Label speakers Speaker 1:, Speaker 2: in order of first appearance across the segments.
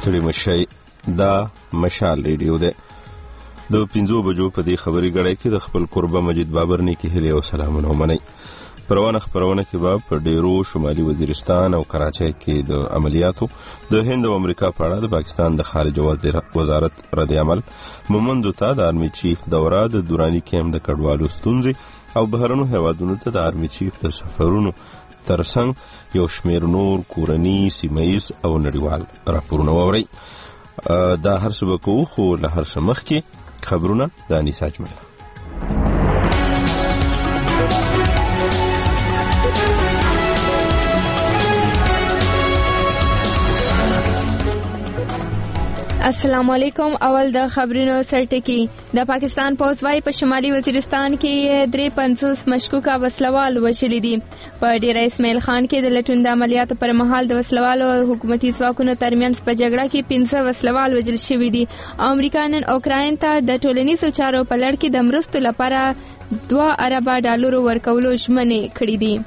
Speaker 1: ستړي مشئ. دا مشال ریډیو دی. د 5 بجو په دې خبري غړای کې د خپل قربه مجید بابر نیکی هلي او سلامونه ومنئ. پروانه خبرونه کې به په ډیرو شمالي وزیرستان او کراچۍ کې د عملیاتو د هند او امریکا په اړه د پاکستان د خارجه وزارت رد عمل، مومندو ته د آرمي چیف دوره، د دوراني کېم د کډوالو ستونزې او بهرنو هیوادونو ته د آرمي چیف د سفرونو ترڅنګ یو شمیر نور کورني، سیمه‌ییز او نړیوال راپورونه واورئ. دا هر څه به کوو، خو له هر څه مخکې خبرونه د انیسا اجمل.
Speaker 2: السلام علیکم. اول د خبرونو سرټکی. د پاکستان پوځ وايي په شمالي وزیرستان کې 53 مشکوکه وسلوال وژلي دي. په ډیره اسماعیل خان کې د لټون د عملیاتو پر مهال د وسلوالو او حکومتي ځواکونو ترمنځ په جګړه کې 15 وسلوال وژل شوي دي. امریکا نن اوکراین ته د ټولنیزو چارو په لړ کې د مرستو لپاره $2 ارب ورکولو ژمنې کړې دي.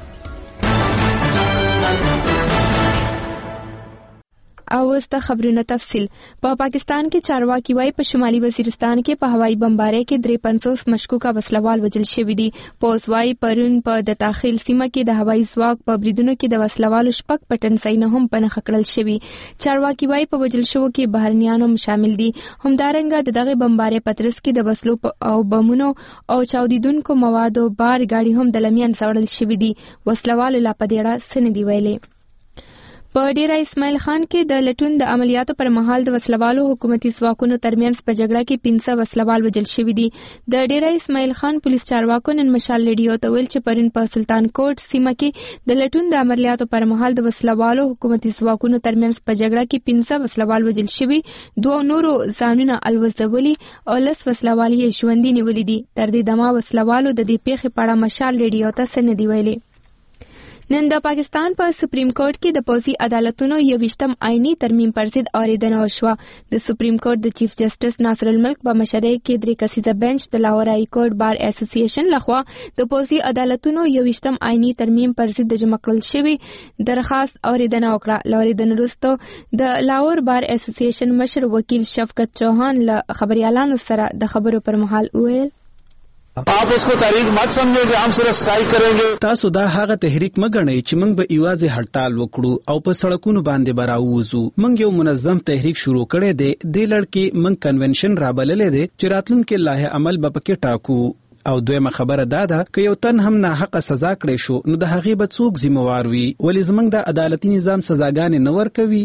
Speaker 2: او وسته خبرونه تفصیل. په پاکستان کې چارواکي وايي په شمالي وزیرستان کې په هوایي بمبارۍ کې 53 مشکوکه وسلوال وژل شوي دي. پوز وايي پرون په د داخل سیمه کې د هوایي ځواک په بریدونو کې د وسلوالو 6 پټنسۍ نه هم پنهخ کړل شوي. چارواکي وايي په وژل شوو کې بهرنیان هم شامل دي. همدارنګه دغه بمبارۍ پترس کې د وسلو او بمونو او چاودیدونکو موادو بار گاډي هم د لمین سوړل شوي دي. وسلوالو لا پدېړه سندې ویلې. په ډیره اسماعیل خان کې د لټون د عملیاتو پر مهال د وسلوالو حکومتي ځواکونو ترمنځ په جګړه کې 15 وسلوال وژل شوي دي. د ډیره اسماعیل خان پولیس چارواکو نن مشال ریډیو ته ویل چې پرون په سلطان کوټ سیمه کې د لټون د عملیاتو پر مهال د وسلوالو حکومتي ځواکونو ترمنځ په جګړه کې 15 وسلوال وژل شوي، 2 نورو ځانونه الوزولي او 10 وسلوال یې ژوندي نیولي دي. تر دې دمه وسلوالو د دې پیښې په اړه مشال ریډیو ته څه نه دی ویلي. نن د پاکستان په سپریم کورټ کې د پوځي عدالتونو 21م آئینی ترمیم پر ضد اوریدنه وشوه. د سپریم کورټ د چیف جسټس ناصر الملک په مشرۍ کې 3 کسیزه بنچ د لاهور هائی کورټ بار اسوسییشن لخوا د پوځي عدالتونو 21م آئینی ترمیم پر ضد د جمع کړل شوی درخواست اوریدنه وکړه. اوریدنه وروسته د لاهور بار اسوسییشن مشر وکیل شفقت چوهان له خبريالانو سره د خبرو پر مهال ویل
Speaker 3: आप इसको तहरीक मत समझो कि हम सिर्फ स्ट्राइक करेंगे.
Speaker 4: تاسو دا هغه تحریک مګنئ چې موږ به ایوازې هړتال وکړو او په سړکونو باندې براووزو. موږ یو منظم تحریک شروع کړی دی. د لړ کې موږ کنونشن رابللې دی چې راتلونکي لایحه عمل به پکې ټاکو. او دویمه خبره دا ده که یو تن هم ناحق سزا کړی شو نو د هغې به څوک ذمہوار وي. ولې زموږ د عدالتي نظام سزاګانې نه ورکوي؟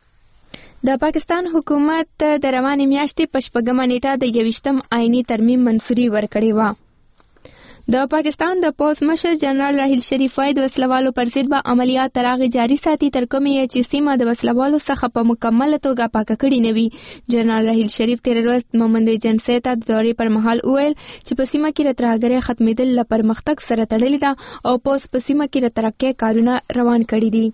Speaker 2: د پاکستان حکومت د روانې میاشتې په 8مه نیټه د 21م آئینی ترمیم منظوري ورکړې و. د پاکستان د پوځ مشر جنرال راحیل شریف وايي د وسلوالو پر ضد به عملیات تر هغې جاري ساتي تر کومې چې سیمه د وسلوالو څخه په مکمله توګه پاکه کړې نه وي. جنرال راحیل شریف تېره ورځ مومند جنسي ته د دورې پر مهال وویل چې په سیمه کې د ترهګرۍ ختمېدل له پرمختګ سره تړلې ده او پوځ په سیمه کې د ترقۍ کارونه روان کړي دي.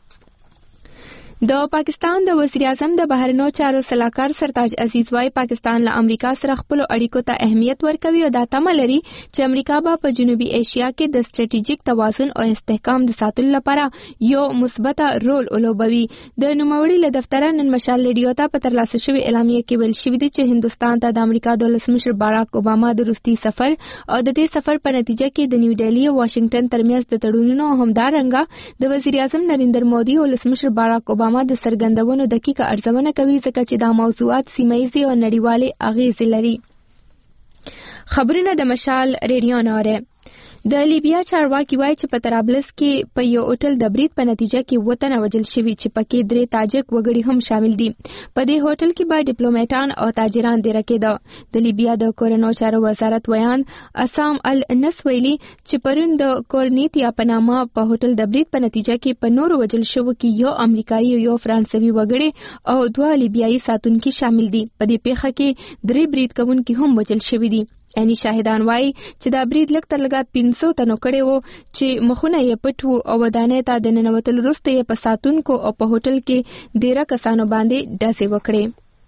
Speaker 2: د پاکستان د وزیر اعظم د بهرنیو چارو سلاکار سرتاج عزیز وايي پاکستان له امریکا سره خپل اړیکو ته اهمیت ورکوي او دا تمه لري چې امریکا به په جنوبي ایشیا کې د سټریټیجیک توازن او استحکام د ساتلو لپاره یو مثبت رول ولوبوي. د نوموړي له دفتره نن مشال ریډیو ته په ترلاسه شوی اعلامیه کې ویل شوی دی چې هندستان ته د امریکا د ولسمشر باراک اوباما د روسي سفر او د دې سفر په نتیجه کې د نیو ډیلی او واشنگټن ترمنځ د تړونونو همدارنګه د وزیر اعظم نریندر مودي او ولسمشر باراک اوباما د سرګندونو دقیقه ارزونه کوي ځکه چې دا موضوعات سیمه‌یزي او نړیوالې اغیزې لري. خبرونه د مشال ریډیو نوره. د لیبیا چارواکي وايي چې په طرابلس کې په یو هوټل د برید په نتیجه کې 2 تنه وژل شوي چې پکې 3 تاجک وګړي هم شامل دي. په دې هوټل کې به ډیپلوماټان او تاجران دېره کېده. د لیبیا د کورنو چارو وزارت ویان اسام النس ویلي چې پرون د کورنیتیا په نامه په هوټل د برید په نتیجه کې په نورو وژل شوو کې یو امریکایي او یو فرانسوي وګړي او 2 لیبیایي ساتونکي شامل دي. په دې پیښه کې 3 برید کوونکي هم وژل شوي دي. یعنی شاهدان وايي چې دا برید لږ تر لږه 500 تنو کړي وو چې مخونه یې پټ وو او ودانۍ ته د ننوتلو وروسته یې په ساتونکو او په هوټل کې 13 کسانو باندې ډزې وکړې.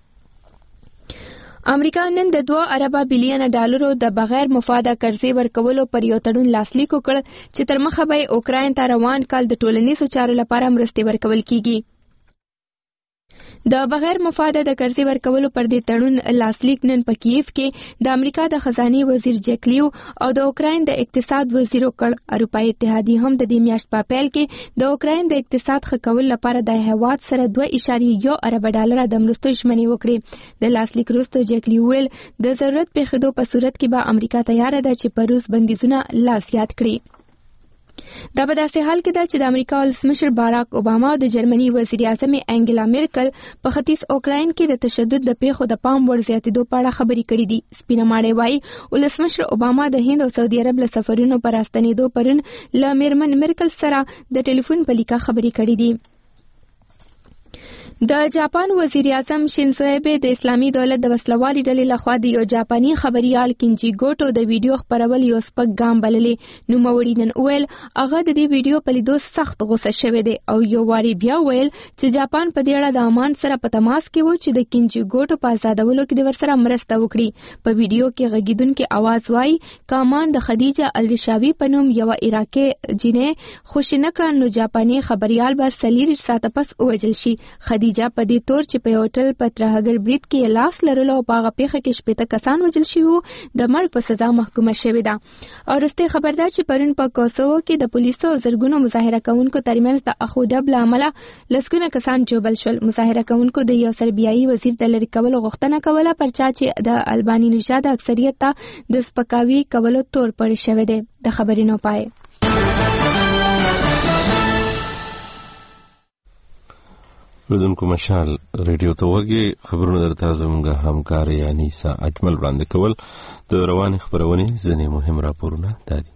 Speaker 2: امریکا نن د $2 ارب د بغیر مفاده قرضې ورکولو پر یو تړون لاسلیک وکړ چې تر مخه به اوکراین ته روان کال د ټولنیزو چارو لپاره مرستې ورکول کیږي. د بغیر مفاده د قرضې ورکولو پر دې تړون لاسلیک نن په کیف کې د امریکا د خزانه وزیر جک لیو او د اوکراین د اقتصاد وزیر وکړ. اروپایي اتحادیه هم د دې میاشت په پیل کې د اوکراین د اقتصاد ښه کولو لپاره د هیواد سره 2.1 ارب ډالر د مرستو ژمنې وکړې. د لاسلیک وروسته جک لیو ویل د ضرورت پیښېدو په صورت کې به امریکا تیار ده چې په روس بندیزونه لاسلیک کړي. دا په داسې حال کې ده چې د امریکا ولسمشر باراک اوباما او د جرمني وزیر اعظم انګلا میرکل په ختیځ اوکراین کې د تشدد د پیښو د پام وړ زیاتېدو په اړه خبرې کړې دي. سپینه ماڼۍ وايي ولسمشر اوباما د هند او سعودي عرب له سفرونو پر راستنېدو پرون له میرمن میرکل سره د ټلیفون په لیکه خبرې کړې دي. د جاپان وزیر اعظم شینزو ایبه د اسلامي دولت د وسلوالي ډلې لخوا د یو جاپاني خبريال کینجی ګوټو د ویډیو خبرول یو سپک ګام بللې. نو موري نن ویل هغه د دې ویډیو په لیدو سخت غوسه شوی دی او یو واری بیا ویل چې جاپان په دې اړه د امان سره په تماس کې و چې د کینجی ګوټو په آزادولو کې د ورسره مرسته وکړي. په ویډیو کې غږیدونکو आवाज وایي کامان د خدیجه الرشاوی په نوم یو عراقي جنې خوشی نکړه نو جاپاني خبريال به سلیری ساته پس وجل شي. خدیجه په دې تور چې په هوټل په ترهګر برید کې لاس لرلو او په هغه پیښه کې 18 کسان وژل شوي د مرګ په سزا محکومه شوې ده. او وروسته خبردار چې پرون په کوسوو کې د پولیسو زرګونو مظاهره کوونکو ترمنځ د اخو ډب له امله لسګونه کسان جوبل شول. مظاهره کوونکو د یو سربیایي وزیر د لری کولو غوښتنه کوله پر چا چې د البانی نژاد اکثریت ته د سپکاوي کولو تور پړ شوی دی. د خبرونو پای
Speaker 1: لودونکو مشال ریډیو ته وګي خبرونه درته زموږ همکار انیسا اجمل وړاندې کول. د روانې خبرونې ځینې مهم راپورونه دي.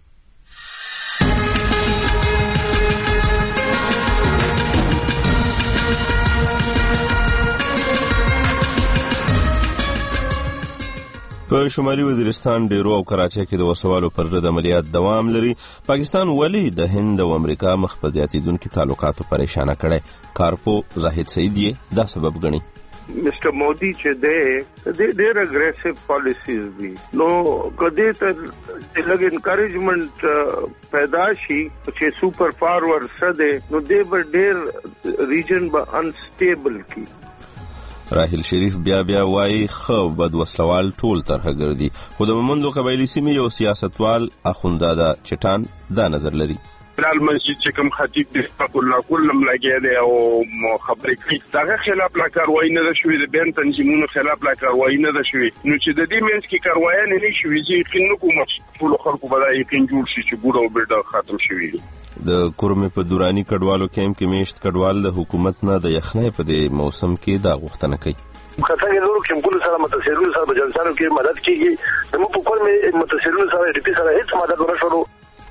Speaker 1: په شمالي وزیرستان ډیرو او کراچۍ کې د وسوالو پر ضد عملیات دوام لري. پاکستان ولی د هند او امریکا مخ په زیاتېدونکو تعلقاتو پریشانه کړي. کارپو زاهد سعید یې دا سبب ګڼي.
Speaker 5: Mr. Modi چې they're aggressive policies دي نو کدی ته لګ انکریجمنت پیدا شي چې سپر پاور سده نو دې به ډېر ریجن به انسټیبل کی.
Speaker 1: راهیل شریف بیا وایي خو بد وسلوال ټول ترهګر دي. خو د مومندو قبایلی سیمې یو سیاستوال اخونداده چټان دا نظر لري.
Speaker 6: بلال مسجد چې کوم خطیب د فق الله کلم لګی دی او خبرې کوي دغه خلاف لا کاروایی نه شوې د بین تنظیمونو خلاف لا کاروایی نه شوې نو چې د دې منځ کې کاروایی نه شوې چې خنو کوم ټول خلکو به یقین جوړ شي چې ګور او بیډ ختم شوی دی.
Speaker 1: د کورمې په دورانی کډوالو کیمپ کې میشت کډوال د حکومت نه د یخنۍ په دې موسم کې دا غوښتنه کوي.
Speaker 7: خاصه نور کیمپونو سره متأثرون سره بجلسانو کې مدد کیږي. نو په کور مې متأثرون سره ډیپی سره هیڅ مدد نه شروع.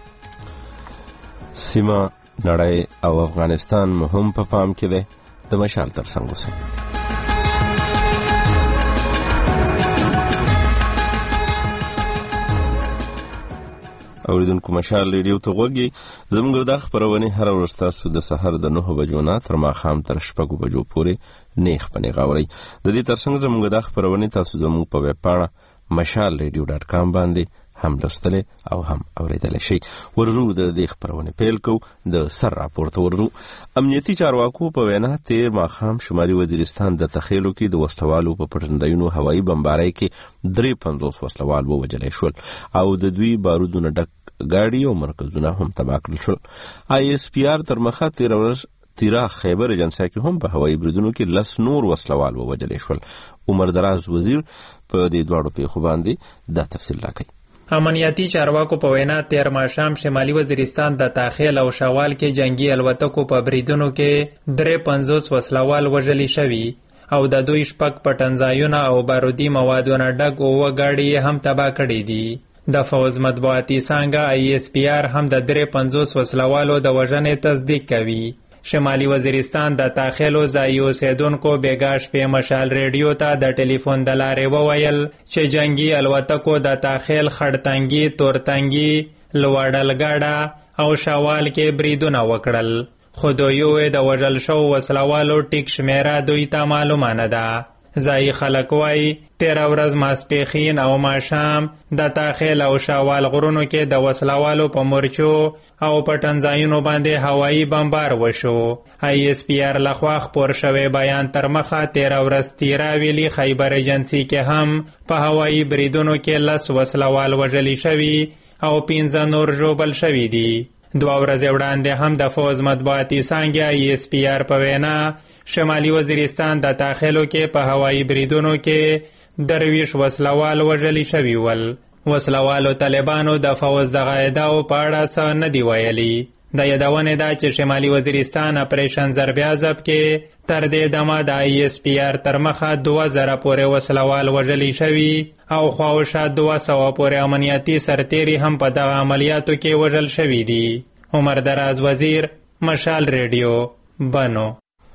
Speaker 1: سیمه نړۍ او افغانستان مهم په پام کې ده. د مشال ترڅنګ اوسئ. اوریدونکو مشال ریډیو ته وګورئ. زموږ د خبرونه هر ورځ تاسو د سحر د 9 بجو نه تر ماښام تر 6 بجو پورې نیخ پنې غاوري. د دې ترڅنګ زموږ د خبرونه تاسو زموږ په ویب پاڼه mashalradio.com باندې هم لوستلې او هم اوریدلې شي. ورزو د دې خبرونه پیل کو د سر راپورته ورزو. امنیتي چارواکو په وینا تیر ماښام شمالي وزیرستان د تخیلو کې د وسلوالو په پټنډینو هوایي بمبارۍ کې 53 وسلوال ووجل شول او د دوی بارودونه ډک ګاډي او مرکزونه هم تباه کړل شول. ISPR تر مخه تیرا خیبر ایجنسی کې هم په هوایي بریدونو کې 10 نور وسلوال ووجل شول. عمر دراز وزیر په دې دوړو پیښو باندې دا تفصیل راکړي.
Speaker 8: امنیتي چارواکو په وینا تیر ماښام شمالي وزیرستان د تاخیل او شوال کې جنگي الوتکو په بریدونو کې 53 وسلوال وژل شوي او د دوی شپږ پټنځایونه او بارودي موادونه ډک او وګاړي هم تباه کړي دي. د فوز مطبوعاتي څنګه ISPR هم د 53 وسلوالو د وژنې تصدیق کوي. شمالي وزیرستان د تاخیلو ځایي اوسیدونکو بیګا شپې مشال ریډیو ته د ټلیفون د لارې وویل چې جنگي الوتکو د تاخیل خړتنګي تورتنګي لوړلګاډه او شوال کې بریدونه وکړل. خو دوی د وژل شو وسلوالو ټیک شمیره دوی ته معلومه نه ده. ځایي خلک وایي تیره ورځ ماسپښین او ماښام د تاخیل او شاوال غرونو کې د وسلوالو په مورچو او پټنځایونو باندې هوایي بمبار وشو. ISPR لخوا خپور شوی بیان تر مخه تیره ورځ تیرا ویلي خیبر ایجنسي کې هم په هوایي بریدونو کې 10 وسلوال وژلي شوي او 15 نور ژوبل شوي دي. 2 ورځې وړاندې هم د فوز مطبوعاتي څانګې ISPR په وینا شمالي وزیرستان د تاخیلو کې په هوایي بریدونو کې 23 وسلوال وژلي شوي ول. وسلوالو طالبانو د فوز د قاعده‌و په اړه څه نه دی ویلي. د یادونې ده چې شمالي وزیرستان اپریشن ضربیازب کې تر دې دمه د ISPR تر مخه 2000 پورې وسلوال وژلي شوي او خواوشا 200 پورې امنیتي سرتیري هم په دغه عملیاتو کې وژل شوي دي. عمر دراز وزیر، مشال ریډیو، بنو.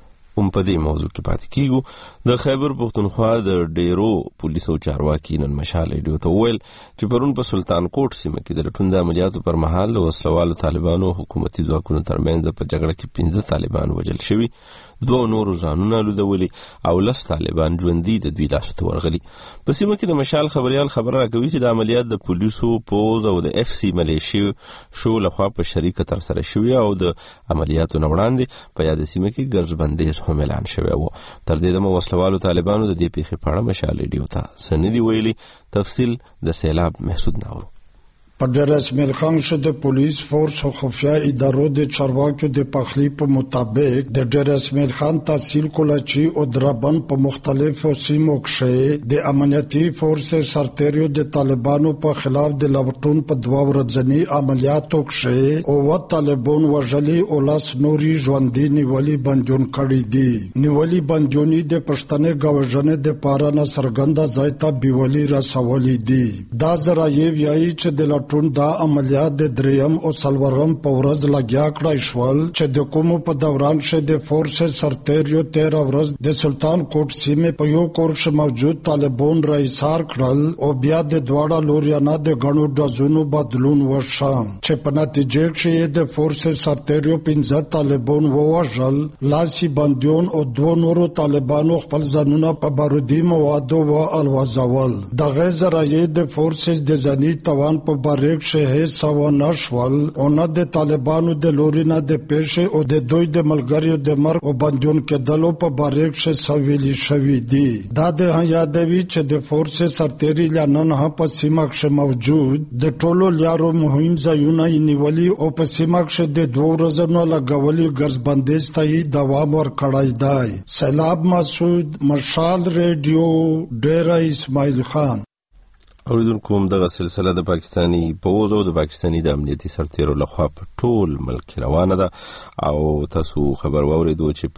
Speaker 1: په دې موضوع کې پاتې کیږو. د خیبر پختونخوا د ډیرو پولیسو چارواکي نن مشال ریډیو ته وویل چې پرون په سلطان کوټ سیمه کې د لټون د عملیاتو پر مهال د وسلوالو طالبانو حکومتي ځواکونو ترمنځ په جګړه کې 15 طالبان وژل شوي، 2 نورو ځانونه لودولي او 10 طالبان ژوندي د دوی لاسته ورغلي. په سیمه کې د مشال خبريال خبر راکوي چې د عملیات د پولیسو، پوز او د FC ملیشیا شو لخوا په شریکه تر سره شوی او د عملیاتو نه وړاندې په یاد سیمه کې ګرځبندیز هم اعلان شوی و. تر دې دمه وسلوالو طالبانو د دې پیښې په اړه مشال ریډیو ته سندي ویلي. تفصیل د سیلاب محسود ناورو.
Speaker 9: په ډېر اسمیل خان شو د پولیس فورس او خفیه ادارو د چارواکو د پخلی په مطابق د ډېر اسمیل خان تحصیل کولاچی او دربن په مختلفو سیمو کې د امنیتي فورس سرتیرو د طالبانو په خلاف د لوټون په 2 ورځنی عملیاتو کې او طالبان وژلي او 10 نوري ژوندي نیولي بندیون کړي دي. نیولي بندیونی د پښتنې گاوژنې د پارانه سرګنده ځای ته بیولي رسولي دي. دا ذرایع وایي چې د ټون دا عملیات د دریم او څلورم په ورځ لګیا کړای شول چې د کومو په دوران شه د فورس سرتیرو 13 ورځ د سلطان کوټ سیمه په یو کورش موجود طالبان رئیسار کړل او بیا د دواړه لوريانه د غنو ډزونو بدلون وشو چې په نتیجه کې د فورس سرتیرو 15 طالبان ووژل، لاسي بندیون او 2 نورو طالبانو خپل ځانونه په بارودي موادو و الوزول. د غیر د فورس د ځاني توان په ریک شه سو نشول او نه د طالبانو د لورینه د پیښه او د دوی د ملګریو د مرګ او بندیون کې دلو په باریک شه سویلی شوی دی. دا د یادوي چې د فورس سرتیری لنن په سیمه کې موجود د ټولو لارو مهم ځایونه نیولي او په سیمه کې د 2 ورځې لګولي ګرځبندیز ته دوام ورکړای دی. سیلاب مسعود، مشال ریډیو، ډیره اسماعیل خان.
Speaker 1: اوریدونکو کوم دغه سلسله د پاکستانی پوز او د پاکستانی د امنیتي سرتیرو لخوا په ټول ملک روانه ده او تاسو خبر واوریدو چې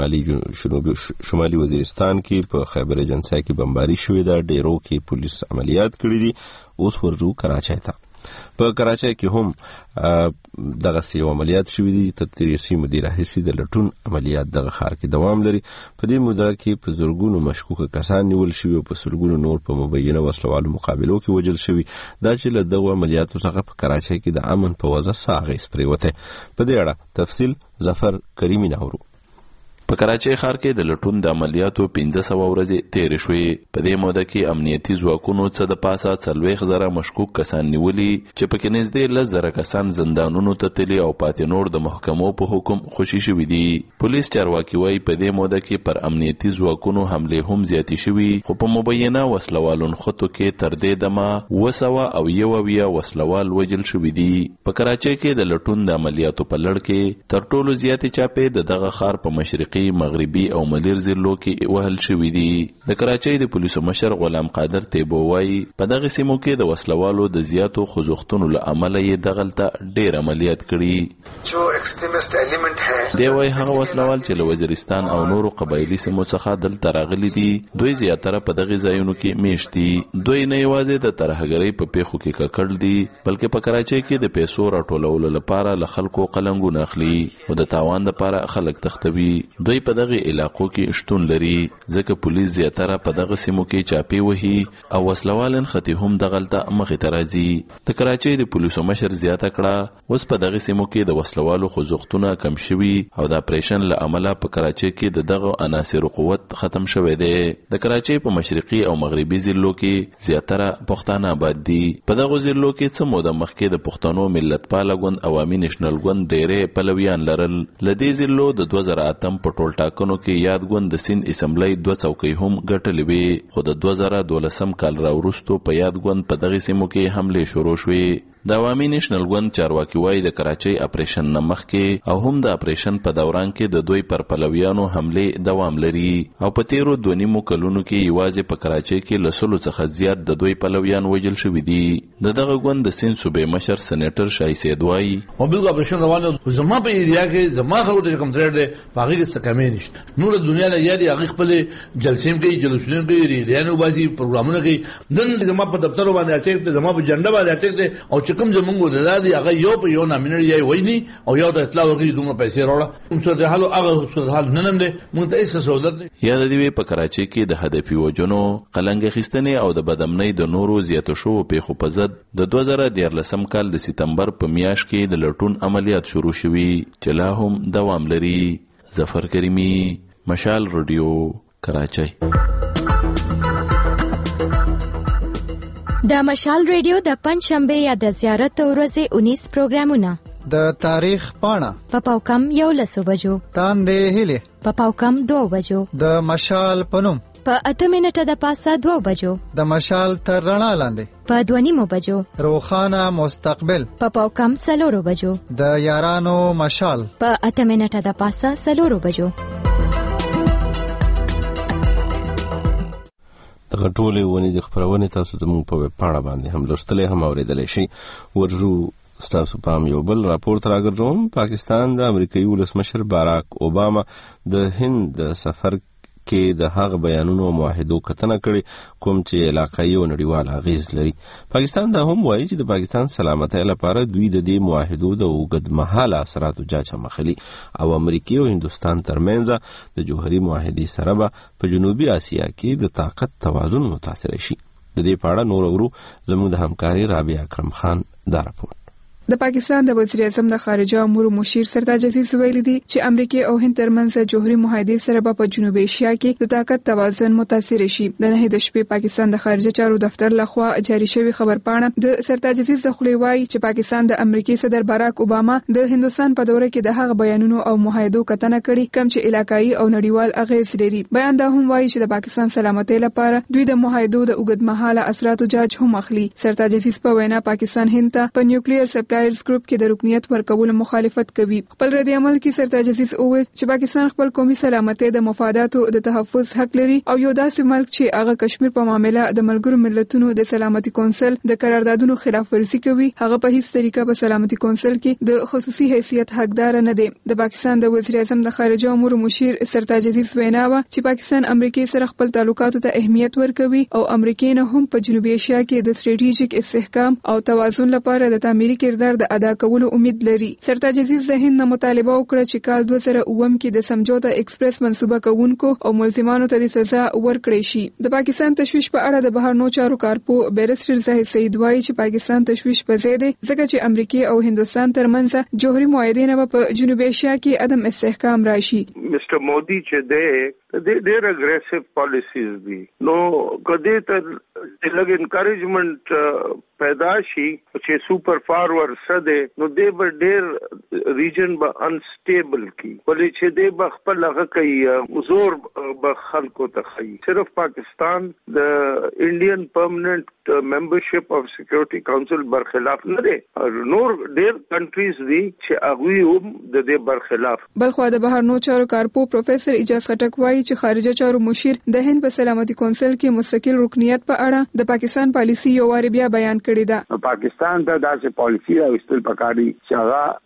Speaker 1: په شمالي وزیرستان کې په خیبر ایجنسي کې بمباري شوې ده. ډیرو کې پولیس عملیات کړي دي. اوس ورځو کراچۍ ته. په کراچۍ کې هم دغه سی عملیات شوې دي. تر 30 مدیر راهیسې د لټون عملیات دغه ښار کې دوام لري. په دې موده کې په زرګونو مشکوک کسان نیول شوي او په سلګونو نور په مبینه وسلوالو مقابلو کې وژل شوي. دا چې له دغه عملیاتو څخه په کراچۍ کې د امن په وجه څه اغېز پرېوتی. په دې اړه تفصیل ظفر کریمي ناورو.
Speaker 10: په کراچۍ ښار کې د لټون د عملیاتو 1500 ورځې تیرې شوې. په دې موده کې امنیتي ځواکونو څه د پاسه 40,000 مشکوک کسان نیولي چې پکې نږدې 10,000 کسان زندانونو ته تللي او پاتې نور د محکمو په حکم خوشي شوي دي. پولیس چارواکي وایي په دې موده کې پر امنیتي ځواکونو حملې هم زیاتې شوي، خو په مبینه وسلوالو نښتو کې تر دې دمه 200 وسلوال وژل شوي دي. په کراچۍ کې د لټون د عملیاتو په لړ کې تر ټولو زیاتې چاپې د دغه ښار په مشرقي، مغربي او ملیر ضلعو کې وهل شوي دي. د کراچۍ د پولیسو مشر غلام قادر تیبو وایي په دغه سیمو کې د وسلوالو د زیاتو خوځښتونو له امله یې دغلته ډېر عملیات کړي. دی وایي هغه وسلوال چې له وزیرستان او نورو قبایلي سیمو څخه دلته راغلي دي دوی زیاتره په دغه ځایونو کې میشت دي. دوی نه یوازې د ترهګرۍ په پیښو کې ککړ دي بلکې په کراچۍ کې د پیسو راټولولو لپاره له خلکو قلنګونه اخلي او د تاوان لپاره خلک تختوي. دوی په دغه علاقو کې شتون لري ځکه پولیس زیاتره په دغه سیمو کې چاپی وهي او وسلوالن خطي هم دغلته مخې ته راځي. د کراچۍ د پولیسو مشر زیاته کړه اوس په دغه سیمو کې د وسلوالو خوځښتونه کم شوي او د اپریشن له امله په کراچۍ کې د دغه عناصر قوت ختم شوی دی. د کراچۍ په مشرقي او مغربي ضلعو کې زیاتره پښتانه آباد دي. په دغه ضلعو کې څه موده مخکې د پښتنو ملتپاله ګوند عوامي نېشنل ګوند ډېرې پلویان لرل. له دې ضلعو د 2008 په ټول ټاکنو کې یاد ګوند د سیند اسمبلی 2 څوکۍ هم ګټلې وې، خو د 2012 کال راوروسته په یاد ګوند په دغه سیمو کې حمله شروع شوې. د عوامي نېشنل ګوند چارواکي وایي د کراچۍ اپریشن نه مخکې او هم د اپریشن په دوران کې د دوی پر پلویانو حمله دوام لري او په تیرو 2.5 کلونو کې یوازې په کراچۍ کې له 100 څخه زیات د دوی پلویان وژل شوي دي. دغه ګوند د سیند صوبې مشر سېنیټر شاه سید وایي
Speaker 11: موبایل اپریشن روانه خو زما په ایریا کې زما خلکو ته کوم ترې ده باغې څه کمې نشته. نور دنیا له یادي هغه خپل جلسې کوي، جلوسونه کوي، ریلیانو باسي، پروګرامونه کوي. نن زما په دفتر باندې اټیک ته، زما په جنډه باندې اټیک ته او چې کوم زمونږ د دادی هغه یو په یو نامینر یې وایي او یو ته اطلاع ورکړي دومره پیسې راوړه. هم صورت حال هغه صورت حال نن هم دی مونږ ته هیڅ سہولت نه.
Speaker 10: یاد دی په کراچۍ کې د هدفي وجنو قلنګ خستنې او د بدامنۍ د نورو زیاتو شو په خو په ضد د 2013 کال د سپتمبر په میاشت کې د لټون عملیات شروع شوي چې لا هم دوام لري. ظفر کریمی، مشال رادیو، کراچۍ.
Speaker 12: د مشال رادیو د پنځشنبه یا د زیارت ورځې 19 پروګرامونه
Speaker 13: د تاریخ پاڼه
Speaker 12: په پاوکم 11 بجو،
Speaker 13: تاندې هله
Speaker 12: په پاوکم 2 بجو،
Speaker 13: د مشال پنوم
Speaker 12: په 8 منټه د پاسه 2 بجو،
Speaker 13: د مشال تر رڼا لاندې
Speaker 12: په 2:30 بجو،
Speaker 13: روخانه مستقبل
Speaker 12: په پاوکم 4 بجو،
Speaker 13: د یارانو مشال
Speaker 12: په 8 منټه د پاسه 4 بجو.
Speaker 1: دغه ټولې ونې د خپرونې تاسو ته مونږ په ویب پاڼه باندې هم لوستلی هم اورېدلی شئ. ورجو ستاسو پام یو بل راپور ته راګرځوم. پاکستان د امریکایي ولسمشر باراک اوباما د هند د سفر کې د هغه بیانونو او معاهدو کتنه کړې کوم چې علاقایي او نړیوال اغیز لري. پاکستان دا هم وایي چې د پاکستان سلامتۍ لپاره دوی د دې معاهدو د اوږدمهاله اثراتو جاچ مخلي او امریکا او هندوستان ترمنځ د جوهري معاهدې سره به په جنوبي اسیا کې د طاقت توازن متاثر شي. د دې په اړه نور اورو زموږ د همکاري رابعه اکرم خان دا راپور.
Speaker 2: د پاکستان د وزیر اعظم د خارجه امور مشیر سرتاج عزیز ویلي دي چې امریکا او هند ترمنځ جوهري معاهدې سره په جنوبي اسیا کې د طاقت توازن متاثر شي. د 9 د شپې پاکستان د خارجه چارو دفتر لخوا جاری شوی خبرپاڼه د سرتاج عزیز د خولې وایي چې پاکستان د امریکای صدر باراک اوباما د هندوستان په دوره کې د هغه بیانونو او معاهدو کتنه کړې کوم چې علاقایي او نړیوال اغیز لري. بیان دا هم وایي چې د پاکستان سلامتۍ لپاره دوی د معاهدو د اوږدمهاله اثراتو جاج هم اخلي. سرتاج عزیز په وینا پاکستان هند ته په نیوکلیر سپلایرز ګروپ کې د رکنیت ورکولو مخالفت کوي. خپل رد عمل کې سرتاج عزیز وویل چې پاکستان خپل قومي سلامتۍ د مفاداتو د تحفظ حق لري او یو داسې ملک چې هغه کشمیر په معاملې د ملګرو ملتونو د سلامتي کونسل د قراردادونو خلاف ورزي کوي هغه په هیڅ طریقه په سلامتي کونسل کې د خصوصي حیثیت حقدار نه دی. د پاکستان د وزیر اعظم د خارجه امور مشیر سرتاج عزیز وینا و چې پاکستان امریکای سره خپل تعلقاتو ته اهمیت ورکوي او امریکای نه هم په جنوبي اسیا کې د ستراتیژیک استحکام او توازن لپاره د تعمیري کردار د ادا کولو امید لري. سرتاج عزیز د هند مطالبه وکړه چې کال 2009 کې د سمجھوتا ایکسپریس منصوبه کوونکو او ملزمانو ته د سزا ورکړې شي. د پاکستان تشویش په اړه د بهرنیو چارو کارپو بیرسټر زاهد سعید وایي چې پاکستان تشویش په ځای دی ځکه چې امریکا او هندوستان ترمنځ جوهري معاهدې نه په جنوبي اسیا کې عدم استحکام راشي.
Speaker 5: مستر مودي چې دی ډېر اګریسیو پالیسیز دي نو کدی ته لګ انکریجمنت پیدا شي چې سپر فارورډ سده نو دی به ډېر ریجن به انسټیبل کی ولې چې دی به خپل هغه کوي زور به خلکو ته کوي. صرف پاکستان د انډین پرمننٹ ممبرشپ اف سکیورټي کونسل برخلاف نه دی نور ډېر کنټریز دي چې هغه هم د دې برخلاف.
Speaker 2: بلخو د بهرنیو چارو کارپو پروفیسور اجاز خټک وایي چې خارجه چارو مشیر د هند په سلامتي کونسل کې مستقل رکنیت په اړه د پاکستان پالیسی یو واری بیا بیان کړی ده.
Speaker 14: پاکستان ته داسې پالیسی او استل پکاري چې هغه خپل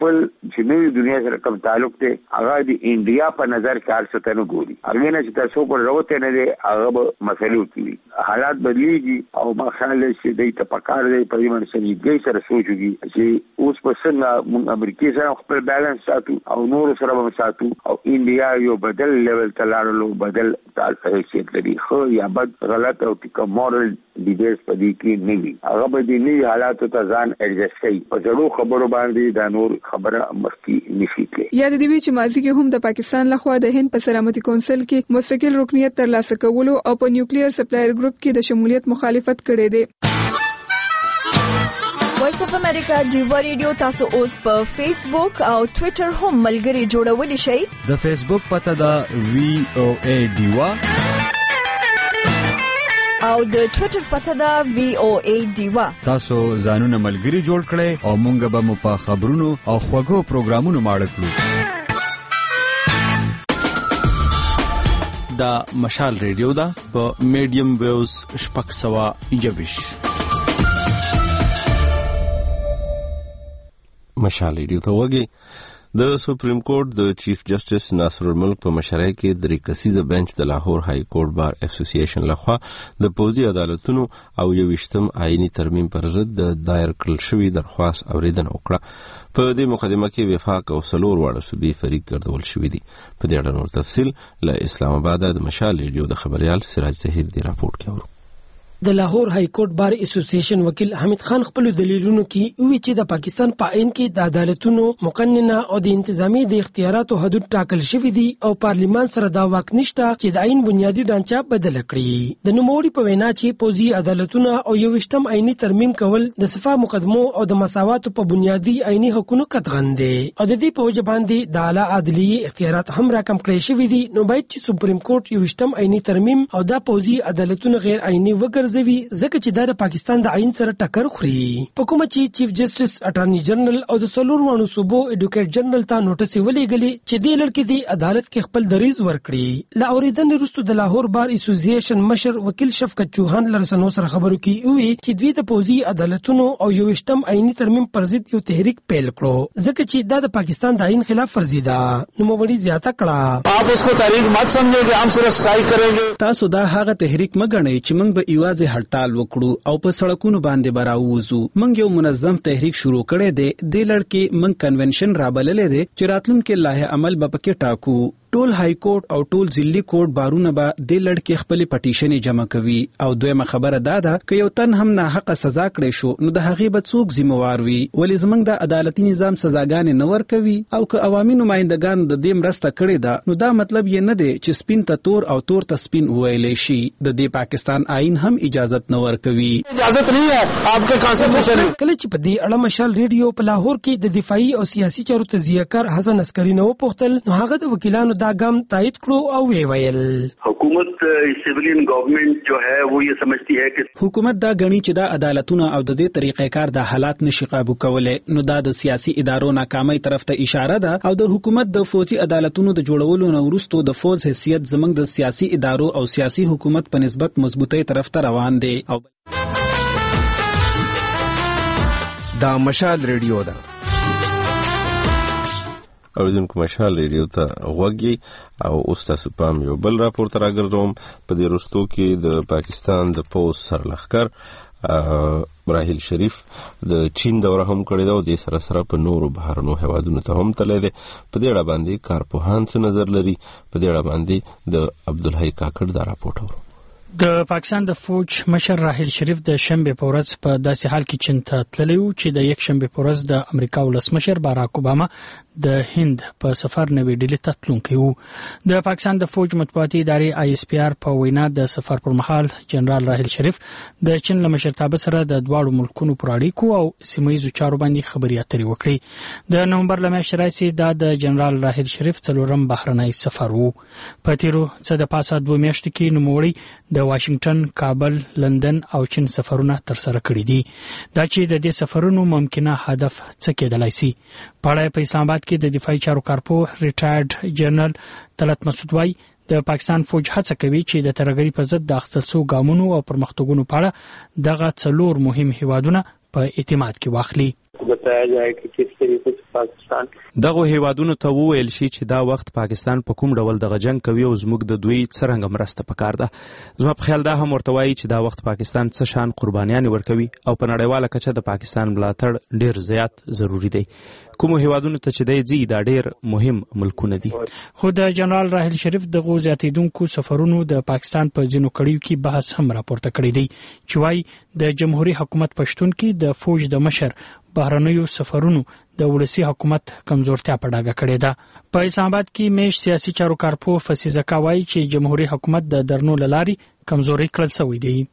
Speaker 14: چې نوې دنیا سره کوم تعلق دی هغه د انډیا په نظر کې ارڅ ته نه ګوري. هغه نه چې تاسو پر راوته نه دی هغه مسلو کوي. حالات بدلیږي او ما خیال چې دوی ته پکار دی په دې باندې سنجیدګۍ سره سوچوي چې اوس په څنګه موږ امریکای سره خپل بیلانس ساتو او نور سره هم ساتو او انډیا یو بدل لیول ته لاړلو بدل حیثیت لري خو یا بد غلط او ټیکه مورل ډیبیټس په دې کې نه وي. هغه به د نوي حالاتو ته ځان ایډجسټ کوي. په جوړو خبرو باندې دا نور خبره مخکې نشي کېږي.
Speaker 15: یاد دی چې ماضي کې هم د پاکستان لخوا د هند په سلامتي کونسل کې مستقل رکنیت ترلاسه کولو او په نیوکلیر سپلایر ګروپ کې د شمولیت مخالفت کړی دی.
Speaker 16: وایس اف امریکا ډیوا ریډیو تاسو اوس په فیسبوک او ټوئیټر هم ملګري جوړولی شئ.
Speaker 17: د فیسبوک پته دا VOA ډیوا
Speaker 16: او د ټوئیټر پته دا VOA ډیوا.
Speaker 17: تاسو ځانونه ملګري جوړ کړئ او مونږ به مو په خبرونو او خوږو پروګرامونو ماړه کړو.
Speaker 4: دا مشال ریډیو دا په میډیم ویوز 621.
Speaker 1: مشال ریډیو ته وګورئ. د سپریم کورټ د چیف جسټس ناصر الملک په مشرۍ کې درې کسیزه بنچ د لاهور های کورټ بار اسوسییشن لخوا د پوځي عدالتونو او 21م آئینی ترمیم پر ضد د دایر کړل شوی درخواست اوریدنه وکړه. په دې مقدمه کې وفاق او څلور واړه صوبې فریق ګرځول شوی دي. په دې اړه نور تفصیل له اسلام آباد د مشال ریډیو د خبريال سراج ظهیر دی راپورټ کوي.
Speaker 18: د لاهور های کورټ بار اسوسییشن وکیل حمید خان خپل دلیلونو کې وی چې د پاکستان په عین کې د عدالتونو مقننه او د انتظامی د اختیاراتو حدود ټاکل شوی دي او پارلیمان سره دا واک نشته چې د عین بنیادی ډانچه بدل کړي. د نوموړي په وینا چې پوځي عدالتونه او 21م آئینی ترمیم کول د صفه مقدمو او د مساواتو په بنیادی آئینی حقوقو کتغن دي او د دې په وجه باندې د اعلی عدلیه اختیارات هم راکم کړی شوی دي. نو باید چې سپریم کورټ 21م آئینی ترمیم او د پوځي عدالتونو غیر آئینی وګرځي ځکه چې د پاکستان د عین سره ټکر خوري. په کومه چې چیف جسټس اټارنی جنرال او د څلور وانو صوبو ایډوکیټ جنرال ته نوټس ولېږلی چې د لړکې د عدالت کې خپل دریز ورکړي. لا اوریدنې وروسته د لاهور بار اسوسییشن مشر وکیل شفقت چوهان لرسنو سره خبرو کې وی چې دوی د پوځي عدالتونو او 21م آئینی ترمیم پر ضد یو تحریک پیل کړو ځکه چې د پاکستان د عین خلاف ورزي ده. نو موري زیاته کړه
Speaker 3: आप उसको तहरीक मत समझो कि हम सिर्फ स्ट्राइक करेंगे.
Speaker 4: تاسو دا هغه تحریک مګنئ چې موږ به ایوازه هړتال وکړو او په سړکونو باندې براووزو. موږ یو منظم تحریک شروع کړی دی. د لړکې موږ کنونشن رابللې دی چې راتلونکي لایحه عمل به پکې ټاکو. ټول های کورټ او ټول ضلعي کورټ بارونه به د لړکې خپل پټیشن جمع کوي او دویمه خبره دا ده چې یو تن هم نه حق سزا کړی شو نو د هغې به څوک ذمہوار وي. ولې زموږ د عدالتي نظام سزاګانې نه ورکوي او که عوامي نمائندګانو د دې مرسته کړې ده نو دا مطلب یې نه دی چې سپین ته تور او تور ته سپین وویلی شي. د دې پاکستان آئین هم اجازت نه ورکوي.
Speaker 3: اجازت نه ہے آپ کے کانسټیټیوشن.
Speaker 18: کله چې په دې اړه مشال ریډیو په لاهور کې د دفاعي او سیاسي چارو تجزیه کار حسن عسکری نو پوښتل نو هغه د وکیلانو دا ګام تایید او ویل.
Speaker 19: حکومت سیویلین گورنمنٹ جو ہے وہ یہ سمجھتی ہے کہ
Speaker 4: حکومت دا غنی چې دا عدالتونه او د دې طریقې کار د حالات نشي قابو کولای. نو دا د سیاسي ادارو ناکامۍ طرف ته اشاره ده او د حکومت د فوجي عدالتونو د جوړولو نه وروسته د فوج حیثیت زمنګ د سیاسي ادارو او سیاسي حکومت په نسبت مضبوطی طرف ته روان دي. او
Speaker 17: دا مشال ریډیو ده.
Speaker 1: اوریدونکو مشال ریډیو ته غوږی او اوس تاسو پام یو بل راپورټ راګرځوم. په دې وروستو کې د پاکستان د پوځ سرلښکر راحیل شریف د چین دوره هم کړې ده او د سره سره په نورو بهرنو هیوادونو ته هم تللی دی. په دې اړه باندې کارپوهان څه نظر لري؟ په دې اړه باندې د عبدالحی کاکړ دا راپورټ ورو.
Speaker 20: د پاکستان د فوج مشر راحیل شریف د شنبه په ورځ په داسې حال کې چین ته تللی و چې د یک شنبه په ورځ د امریکا ولسمشر باراک اوباما د هند په سفر نوې ډیلي ته تلونکی و. د پاکستان د فوج مطبوعاتي ادارې ISPR په وینا د سفر پر مهال جنرال راحیل شریف د چین له مشرتابه سره د دواړو ملکونو پر اړیکو او سیمه‌ییزو چارو باندې خبرې اترې وکړې. د نومبر له میاشتې راهیسې دا د جنرال راحیل شریف څلورم بهرنی سفر و. په تیرو څه د پاسه 2 میاشتې کې نوموړي د واشنگټن، کابل، لندن او چین سفرونه تر سره کړي دي. دا چې د دې سفرونو ممکنه هدف څه کېدلای شي. په اسلام آباد کې د دفاعي چارو کارپوه ریټایرډ جنرال طلعت مسعود وايي د پاکستان فوج هڅه کوي چې د ترهګرۍ په ضد د اخیستل شویو ګامونو او پرمختګونو په اړه دغه څلور مهم هیوادونه په اعتماد کې واخلي.
Speaker 21: बताया जाए कि किस तरीके से پاکستان.
Speaker 4: دغه هیوادونو ته وویل شي چې دا وخت پاکستان په کوم ډول د جنگ کوي او زموږ د دوی څرنګه مرسته پکار ده. زما په خیال دا هم ورته وایي چې دا وخت پاکستان څه شان قربانیان ورکوي او په نړیواله کچه د پاکستان ملاتړ ډیر زیات ضروری دی. کوم هیوادونو ته چې دی ځي دا ډیر مهم ملکونه دي.
Speaker 20: خو د جنرال راحیل شریف دغه زیاتیدونکو سفرونو د پاکستان په ځینو کړیو کې بحث هم راپورته کړی دی چې وايي د جمهوریت حکومت پښتون کې د فوج د مشر بهرنیو سفرونو د ولسی حکومت کمزورتیا په ډاګه کړې ده. په اسلام آباد کې میش سیاسي چارو کارپو فسیزه کوي چې جمهوریت حکومت د درنو لاري کمزوري کړل شوی دی.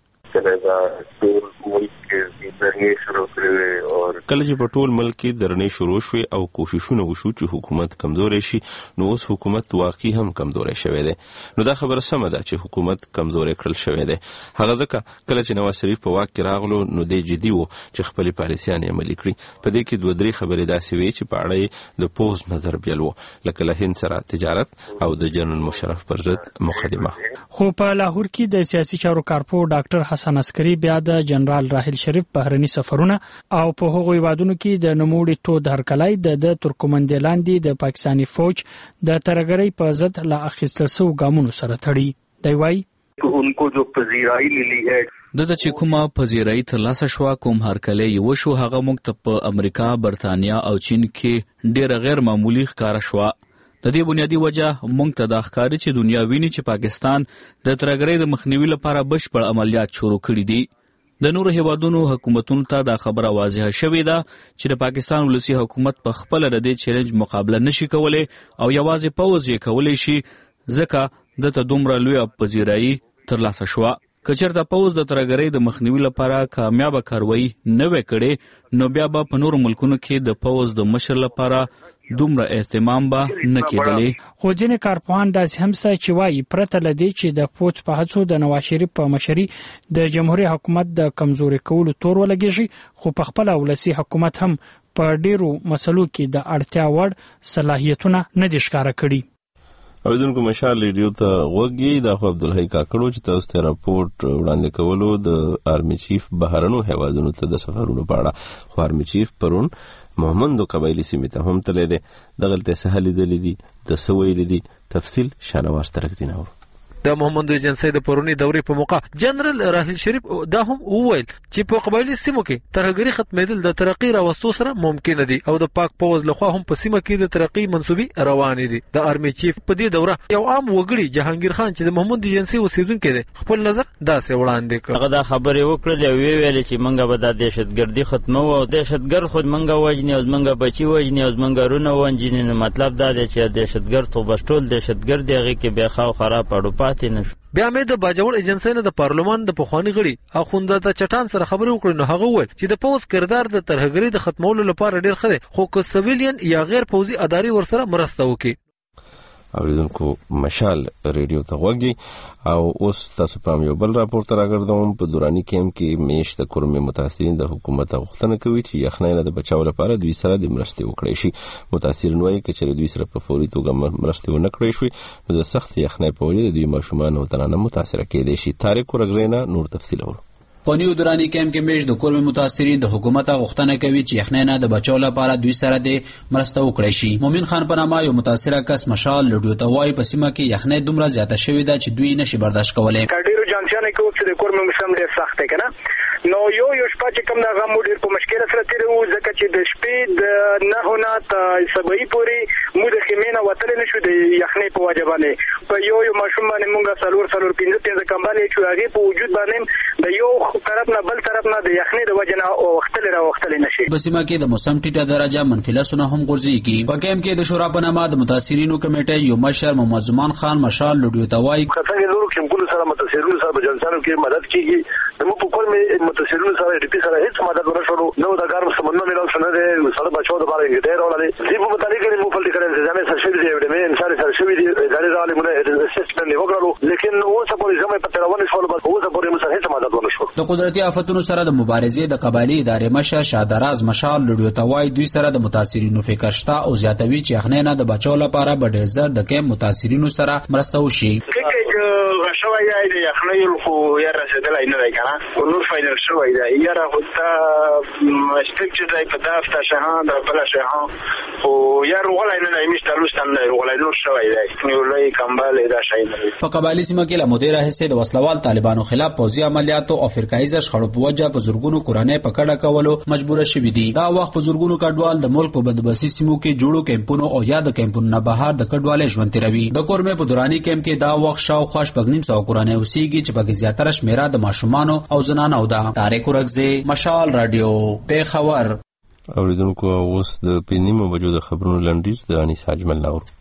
Speaker 1: کله چې په ټول ملک کې درنې شروع شوې او کوششونه وشو چې حکومت کمزوري شي نو اوس حکومت واقعي هم کمزوري شوی دی. نو دا خبره سمه ده چې حکومت کمزوري کړل شوی دی. هغه ځکه کله چې نواز شریف په واک کې راغلو نو د جدي وو چې خپل پالیسیانې عملي کړي. په دې کې دوه درې خبرې داسې وي چې په اړه د پوز نظر بیل وو لکه له هند سره تجارت او د جنرال مشرف پر ضد مقدمه.
Speaker 20: خو په لاهور کې د سیاسي چارو کارپو ډاکټر حسن عسکري بیا د جنرال راحیل شریف بهرني سفرونه او په هغو هیوادونو کې د نوموړي تود هرکلی د ترکمنستان لاندې د پاکستاني فوج د ترهګرۍ په ضد لا اخیستل شویو ګامونو سره تړي. دی وايي
Speaker 19: उनको जो पजीराई मिली है
Speaker 22: دته چې کومه پذیرایی ترلاسه شو کوم هرکلی یو شو هغه موږ ته په امریکا، برتانیا او چین کې ډیره غیر معمولی ښکارا شو. د دې بنیادی وجه موږ ته د ښکاری چې دنیا ویني چې پاکستان د ترهګرۍ د مخنیوي لپاره بشپړ عملیات شروع کړي دي. د نورو هیوادونو حکومتونو ته دا خبره واضحه شوې ده چې د پاکستان ولسی حکومت په خپل د دې چیلنج مقابله نشي کولای او یوازې پوز یې کولای شي ځکه د دومره لوی پذیرایی ترلاسه شو. کچرته پوز د ترهګرۍ د مخنیوي لپاره کامیاب کاروایی نه وکړي نو بیا به په نورو ملکونو کې د پوز د مشر لپاره دومره اهتمام به نه کېدلی.
Speaker 20: خو ځینې کارپوهان داسې هم شته چې وایي پرته له دې چې د فوج په هڅو د نواز شریف په مشري د جمهوریت حکومت د کمزوري کولو تور ولګېږي خو په خپله ولسي حکومت هم په ډیرو مسلو کې د اړتیا وړ صلاحیتونه نه دي ښکاره کړي.
Speaker 1: اوریدونکو مشال ریډیو ته غوږی د خو عبدالحی کاکړو چې تاسو ته راپورټ وړاندې کولو د آرمی چیف بهرنو هیوادونو ته د سفرونو په اړه. خو آرمی چیف پرون محمد قبایلی سیمې ته هم تللی دی. دغلته څه لیدلي دي د څه ویلي دي تفصیل شانواز ترکدین اورو.
Speaker 23: د محمد ایجنسی د پرونی دورې په موقع جنرال راحیل شریف دا هم وویل چې په قبایلی سیمو کې ترهګري ختمېدل د ترقی راوستو سره ممکن دي او د پاک پوز لخوا هم په سیمه کې د ترقی منسوبي روان دي. د آرمی چیف په دې دوره یو عام وګړي جهانگیر خان چې د محمد ایجنسی اوسیدونکو دی خپل نظر داسې وړاندې کړ.
Speaker 24: هغه دا خبرې وکړې او ویل چې منګه به د دهشتګردي ختمو او دهشتګرد خود منګه وجنی او منګه بچي وجنی او منګه رونه ونجنی. مطلب دا دی چې دهشتګرد تو بشټول دهشتګرد هغه کې به خاو خراب اړو پاتې نشو.
Speaker 23: بیا مې د باجوړ ایجنسی نه د پارلمان د پخوانی غړي اخونده د چټان سره خبرې وکړې نو هغه وویل چې د پوز کردار د ترهګرۍ د ختمولو لپاره ډیر ښه دی خو که سویلین یا غیر پوزي اداري ورسره مرسته وکړي.
Speaker 1: اوریدونکو مشال ریډیو ته غوږی او اوس تاسو په یو بل راپور ته راګرځوم. په دوراني کیمپ کې میش د کورمې متاثرین د حکومت غوښتنه کوي چې یخنۍ نه د بچاو لپاره دوی سره د مرستې وکړي شي. متاثرین وایي چې دوی سره په فوري توګه مرستې ونه کړې شوې نو د سخت یخنۍ په وجه د دوی ماشومان او ترانه متاثر کېدای شي. طارق ورغرینا نور تفصیل اورو.
Speaker 22: په نیو دوراني کیمپ کې میش د کورمې متاثرین د حکومت غوښتنه کوي چې یخنۍ نه د بچاو لپاره دوی سره د مرسته وکړي شي. مومن خان په نامه یو متاثره کس مشال لډیو ته وایي په سیمه کې یخنۍ دومره زیاته شوې ده چې دوی نشي برداشت کولای.
Speaker 25: ډیرو جانچانه کې چې د کورمې موسم ډیر سخت دی کنه نو یو شپه چې کوم دا غو ډیر په مشکل سره تیر وو ځکه چې د شپې د نه هونه ته سبای پوری مو د خیمینه وتل نشو د یخنۍ په وجه باندې په یو ماشوم باندې مونږه سلور 15 کمبالې چې هغه په وجود باندې د یو طرف نه بل طرف نه د یخنۍ د وجه نه وختل نشي.
Speaker 22: په سیمه کې د موسم ټیټه درجه منفي لسونه هم غورځيږي. په کیمپ کې د شورا په نامه د متاثرینو کمیټې یو مشر محمد زمان خان مشال لډیو ته وایي
Speaker 7: څنګه نور کیمپونو سره متاثرینو سره په جلسانو کې مدد کیږي. نو په کول مې متاثرینو سره ډی پی سره هیڅ مدد ونه شو. نو دا ګرم سمندر ملو شنه دي سره بچو د بارے کې ډیر ولې دی په متعلق کې مو فلټ کړل ځنه سره شوی دی مې انسان سره شوی دی ځای ځای مونږ اسسټمنت نه وکړو لیکن اوس په ځمه په ترونه شو بس اوس په موږ سره هیڅ مدد ونه شو.
Speaker 22: د قدرتي آفتونو سره د مبارزې د قبایلی ادارې مشر شادراز مشال لډیو ته وایي دوی سره د متاثرینو فکر شته او زیاتوي چې یخنۍ نه د بچاو لپاره به ډیر زر د کیمپ متاثرینو سره مرسته وشي.
Speaker 25: شوی دی د یخنۍ خو یې رسیدلای نه دی کنه نور فایدل شوی دی یاره خو ته سپیکټ دی په دافته شهان د بله شهان خو یا روغلی نه دی میشته لوستم دی روغلی نور شوی دی نیولی کمبل دا شی نه دی.
Speaker 6: په قبایلي سیمه کې له مودې راهیسې د وسلوال طالبانو خلاف پوځي عملیاتو او فرقایي شخړو په وجه په زرګونو کورنۍ په کډه کولو مجبوره شوي دي. دا وخت په زرګونو کډوال د ملک په بدبسي سیمو کې جوړو کیمپونو او یا د کیمپونو نه بهر د کډوالۍ ژوند تیروي. د کورمې په دوراني کیمپ کې دا وخت شاوخوا 950 کورنۍ اوسېږي چې پکې زیاتره شمیره د ماشومانو او زنانو ده. طارق ورکزی، مشال رادیو، پیښور.
Speaker 1: اوریدونکو اوس د 5 بجو د خبرونو لنډیز د انیس اجمل ناور.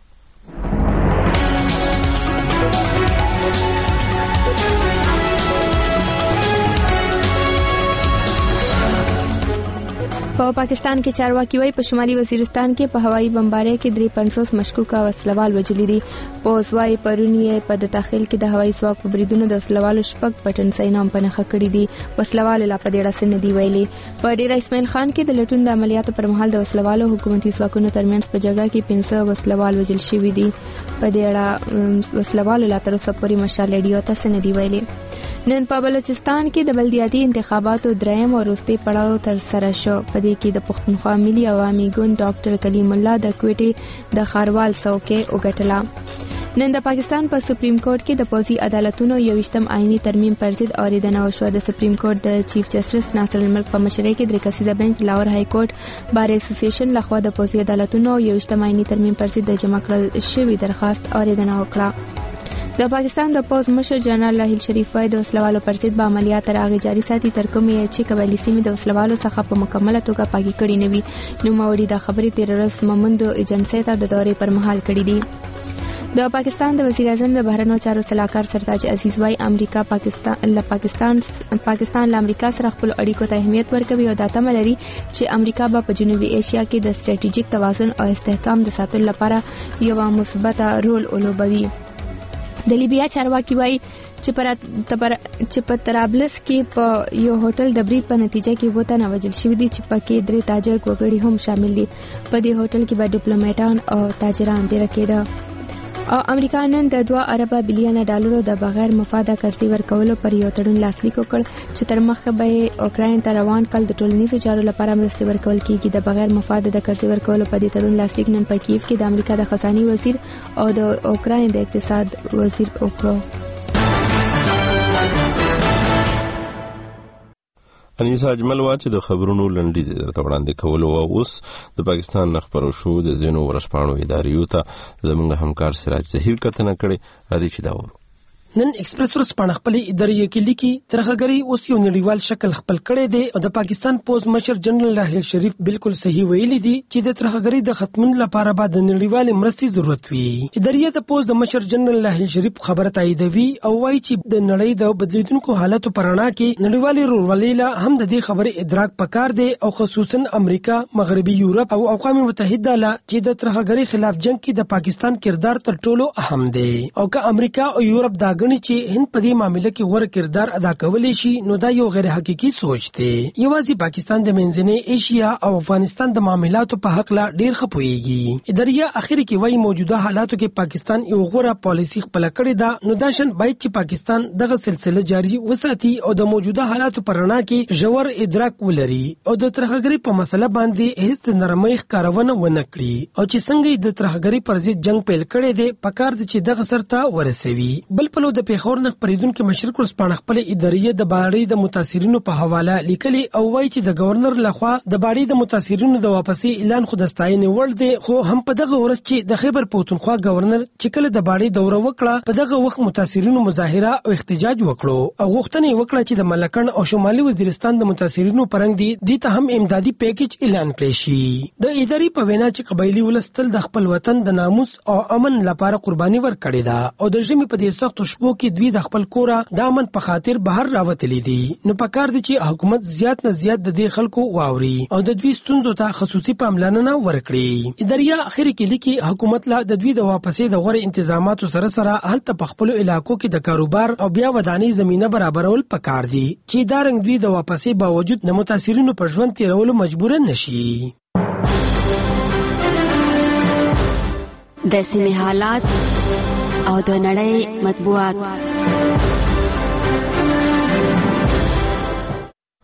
Speaker 2: په پاکستان کې چارواکي وايي په شمالي وزیرستان کې په هوایي بمبارۍ کې 350 مشکوکه وسلوال وژلي دي. پولیس وايي پرون یې په د داخل کې د هوایي ځواک په بریدونو د وسلوالو شپږ پټن سینام په نښه کړي دي. وسلوال لا په ډېر اسنه دی ویلي. په ډیر اسماعیل خان کې د لټون د عملیاتو پر مهال د وسلوالو حکومتي ځواکونو ترمنځ په جګړه کې 15 وسلوال وژل شوي دي. په دې اړه وسلوالو لا تر اوسه پورې مشال ریډیو ته څه نه دی ویلي. نن په بلوچستان کې د بلدیاتي انتخاباتو دریم او وروستي پړاو تر سره شو. په دې کې د پښتونخوا ملي عوامي ګوند ډاکټر کلیم الله د کوټې د خاروال څوکۍ وګټله. نن د پاکستان په سپریم کورټ کې د پوځي عدالتونو 21م آئینی ترمیم پر ضد اوریدنه وشوه. د سپریم کورټ د چیف جسټس ناصر الملک په مشرۍ کې 3 کسیزه بنچ لاهور های کورټ بار اسوسییشن لخوا د پوځي عدالتونو 21م آئینی ترمیم پر ضد د جمع کړل شوی درخواست اوریدنه وکړه. د پاکستان د پوځ مشر جنرال راحیل شریف وايي د وسلوالو پر ضد به عملیات تر هغه جاري ساتي تر کومه چې قبایلي سیمې د وسلوالو څخه په مکمله توګه پاکي کړي نه وي. نوموړي د خبرې 13 مومند ایجنسی ته د دورې پر مهال کړي دي. د پاکستان د وزیر اعظم د بهرنیو چارو سلاکار سرتاج عزیز وايي امریکا پاکستان له امریکا سره خپل اړیکو ته اهمیت ورکوي او دا تمه لري چې امریکا به په جنوبي ایشیا کې د ستراتیژیک توازن او استحکام د ساتلو لپاره یو مثبت رول ولوبوي. د لیبیا چارواکي وايي چې په طرابلس کې په یو هوټل د برید په نتیجه کې وته نه وژل شوي دي چې پکې 3 تاجک وګړي هم شامل دي. په دې هوټل کې به ډیپلوماټان او تاجران دېره کېده. او امریکا نن د 2 ارب بلین ډالرو د بغیر مفاده قرضې ورکولو پر یو تړون لاسلیک وکړ چې تر مخه به اوکراین ته روان کال د ټولنیزو چارو لپاره مرستې ورکول کیږي. د بغیر مفاده د قرضې ورکولو په دې تړون لاسلیک نن په کیف کې د امریکا د خزانه وزیر او د اوکراین د اقتصاد وزیر وکړو.
Speaker 1: انیس اجمل وا چې د خبرونو لنډیز درته وړاندې کولو او اوس د پاکستان خبرو شو د ځینو ورځپاڼو اداریو ته زموږ همکار سراج ظهیر کتنه کړي. راځي چې دا ورو.
Speaker 18: نن ایکسپریس ورځپاڼه خپل ادارې کې لیکي ترهګری اوس یو نړیوال شکل خپل کړی دی او د پاکستان پوز مشر جنرال راحیل شریف بالکل صحیح ویلي دي چې د ترهګری د ختمولو لپاره به د نړیوال مرستې ضرورت وي. ادارې د پوز د مشر جنرال راحیل شریف خبره تاییدوي او وایي چې د نړۍ د بدلیدونکو حالاتو پر اړه کې نړیوال رورولۍ له هم د دې خبرې ادراک پکار دی او خصوصا امریکا، مغربي یورپ او اقوام متحده له چې د ترهګری خلاف جنگ کې د پاکستان کردار تر ټولو اهم دی او که امریکا او یورپ دا غني چې هند په دې معاملې کې غوړ کردار ادا کولی شي نو دا یو غیر حقيقي سوچ دی. یوازې پاکستان د منځنۍ ایشیا او افغانستان د معاملاتو په حق لا ډیر خپويږي. ادارې اخر کې وایي موجوده حالاتو کې پاکستان یو غوړه پالیسی خپل کړې ده نو دا شن باید چې پاکستان دغه سلسله جاری وساتي او د موجوده حالاتو پر اړه کې ژور ادراک ولري او د ترهګری په مسله باندې هیڅ نرمۍ ښکارونه ونه کړي او چې څنګه د ترهګری پر ضد جنگ پیل کړي دي پکار دي چې دغه سرته ورسوي. بل په لور د پیښور نه خبرېدونکو مشرک ورسپانه خپل ادارې د باړې د متاثرینو په حواله لیکلي او وایي چې د گورنر لخوا د باړې د متاثرینو د واپسي اعلان خو د ستاینې وړ دی خو هم په دغه ورځ چې د خیبر پختونخوا گورنر چې کله د باړې دوره وکړه په دغه وخت متاثرینو مظاهره او احتجاج وکړو او غوښتنه وکړه چې د ملکن او شمالي وزیرستان د متاثرینو پرنګ دي ته هم امدادي پیکیج اعلان کړي شي. د ادارې په وینا چې قبایلی ولستل د خپل وطن د ناموس او امن لپاره قرباني ورکړې ده او د ژمي په دې سختو شپو کې دوی د خپل کورا د امن په خاطر بهر راوتلي دي نو پکار دي چې حکومت زیات نه زیات د دې خلکو واوري او د دوی ستونزو ته خصوصي پاملرنه ورکړي. ادارې اخر کې لیکي حکومت لا د دوی د واپسې د غوړ انتظاماتو سره هلته په خپل علاقو کې د کاروبار او بیا ودانۍ زمينه برابرول پکار دي چې دا رنګ دوی د واپسې باوجود د متاثرینو په ژوند تیرولو مجبور نشي.
Speaker 8: د سیمې حالات او د نړۍ مطبوعات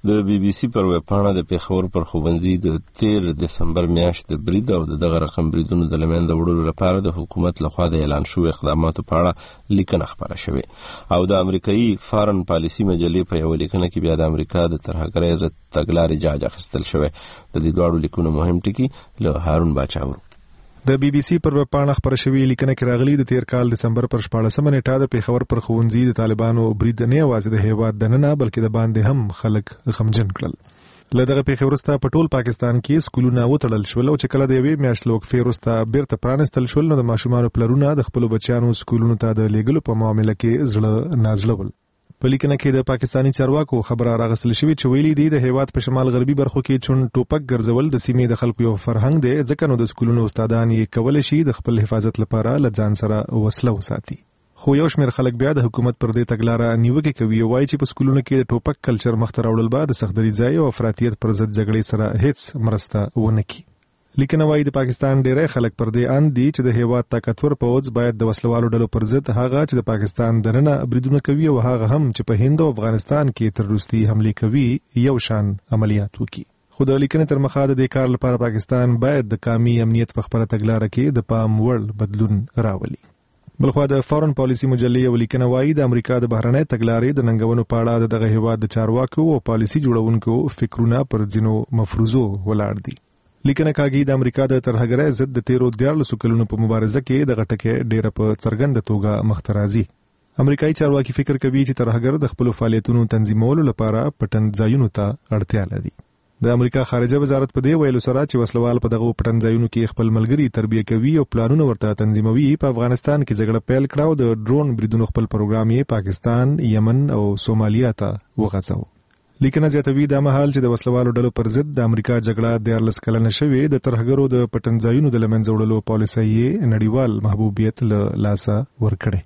Speaker 1: د بي بي سي پر ویبپاڼه د پیښور پر ښوونځي د 13 دسمبر میاشت د برید او دغه رقم بریدونو د لمنځه وړلو لپاره د حکومت لخوا د اعلان شوی اقداماتو په اړه لیکنه خپره شوې او د امریکایي فارن پالیسي مجلې په یو لیکنه کې بیا د امریکا د ترهګرۍ ضد تګلارې جاج اخیستل شوی. د دې دواړو لیکونو مهم ټکي له هارون باچا ورو.
Speaker 9: د بي بي سي پر ویبپاڼه خپره شوې لیکنه کې راغلي د تیر کال دسمبر پر 14 نیټه د پیښور پر ښوونځي د طالبانو برید نه یوازې د هیواد دننه بلکې د باندې هم خلک غمجن کړل. له دغه پیښې وروسته په ټول پاکستان کې سکولونه وتړل شول او چې کله د یوې میاشتې له وقفې وروسته بیرته پرانستل شول نو د ماشومانو پلرونه د خپلو بچیانو سکولونو ته د لیږلو په معامله کې زړه نازړه ول. په لیکنه کې د پاکستاني چارواکو خبره راغستل شوې چې ویلي دي د هیواد په شمال غربي برخو کې چون ټوپک ګرځول د سیمې د خلکو یو فرهنګ دی ځکه نو د سکولونو استادان یې کولی شي د خپل حفاظت لپاره له ځان سره وسله وساتي. خو یو شمېر خلک بیا د حکومت پر دې تګلاره نیوکې کوي او وایي چې په سکولونو کې د ټوپک کلچر مخته راوړل به د سختدریځۍ او افراطیت پر ضد جګړې سره هیڅ مرسته ونه کړي. لیکنه وايي د پاکستان ډېری خلک پر دې اند دي چې د هیواد طاقتور پوځ باید د وسلوالو ډلو پر ضد هغه چې د پاکستان دننه بریدونه کوي او هغه هم چې په هند او افغانستان کې تروریستي حملې کوي یو شان عملیات وکړي. خو د لیکنې تر مخه د دې کار لپاره پاکستان باید د قومي امنیت په خپله تګلاره کې د پام وړ بدلون راولي. بلخوا د فارن پالیسي مجلې یو لیکنه وايي د امریکا د بهرنۍ تګلارې د ننګونو په اړه دغه هیواد د چارواکو او پالیسي جوړونکو فکرونه پر ځینو مفروضو ولاړ دي. لیکنه کاږي د امریکا د ترهګرۍ ضد د 13 کلونو په مبارزه کې د غټکه ډیره په څرګنده توګه مخته راځي. امریکایي چارواکي فکر کوي چې ترهګر د خپل فعالیتونو تنظیمولو لپاره پټن ځایونو ته اړتیا لري. د امریکا خارجه وزارت په دې ویلو سره چې وسلوال په دغه پټن ځایونو کې خپل ملګري تربیه کوي او پلانونه ورته تنظیموي په افغانستان کې جګړه پیل کړه او د ډرون بریدونو خپل پروګرام یې پاکستان، یمن او سومالیا ته وغځاوه. لیکنه زیاتوي دا مهال چې د وسلوالو ډلو پر ضد د امریکا جګړه 14 کلنه شوې د ترهګرو د پټنځایونو د لمنځه وړلو پالیسۍ یې نړیوال محبوبیت له لاسه ورکړې.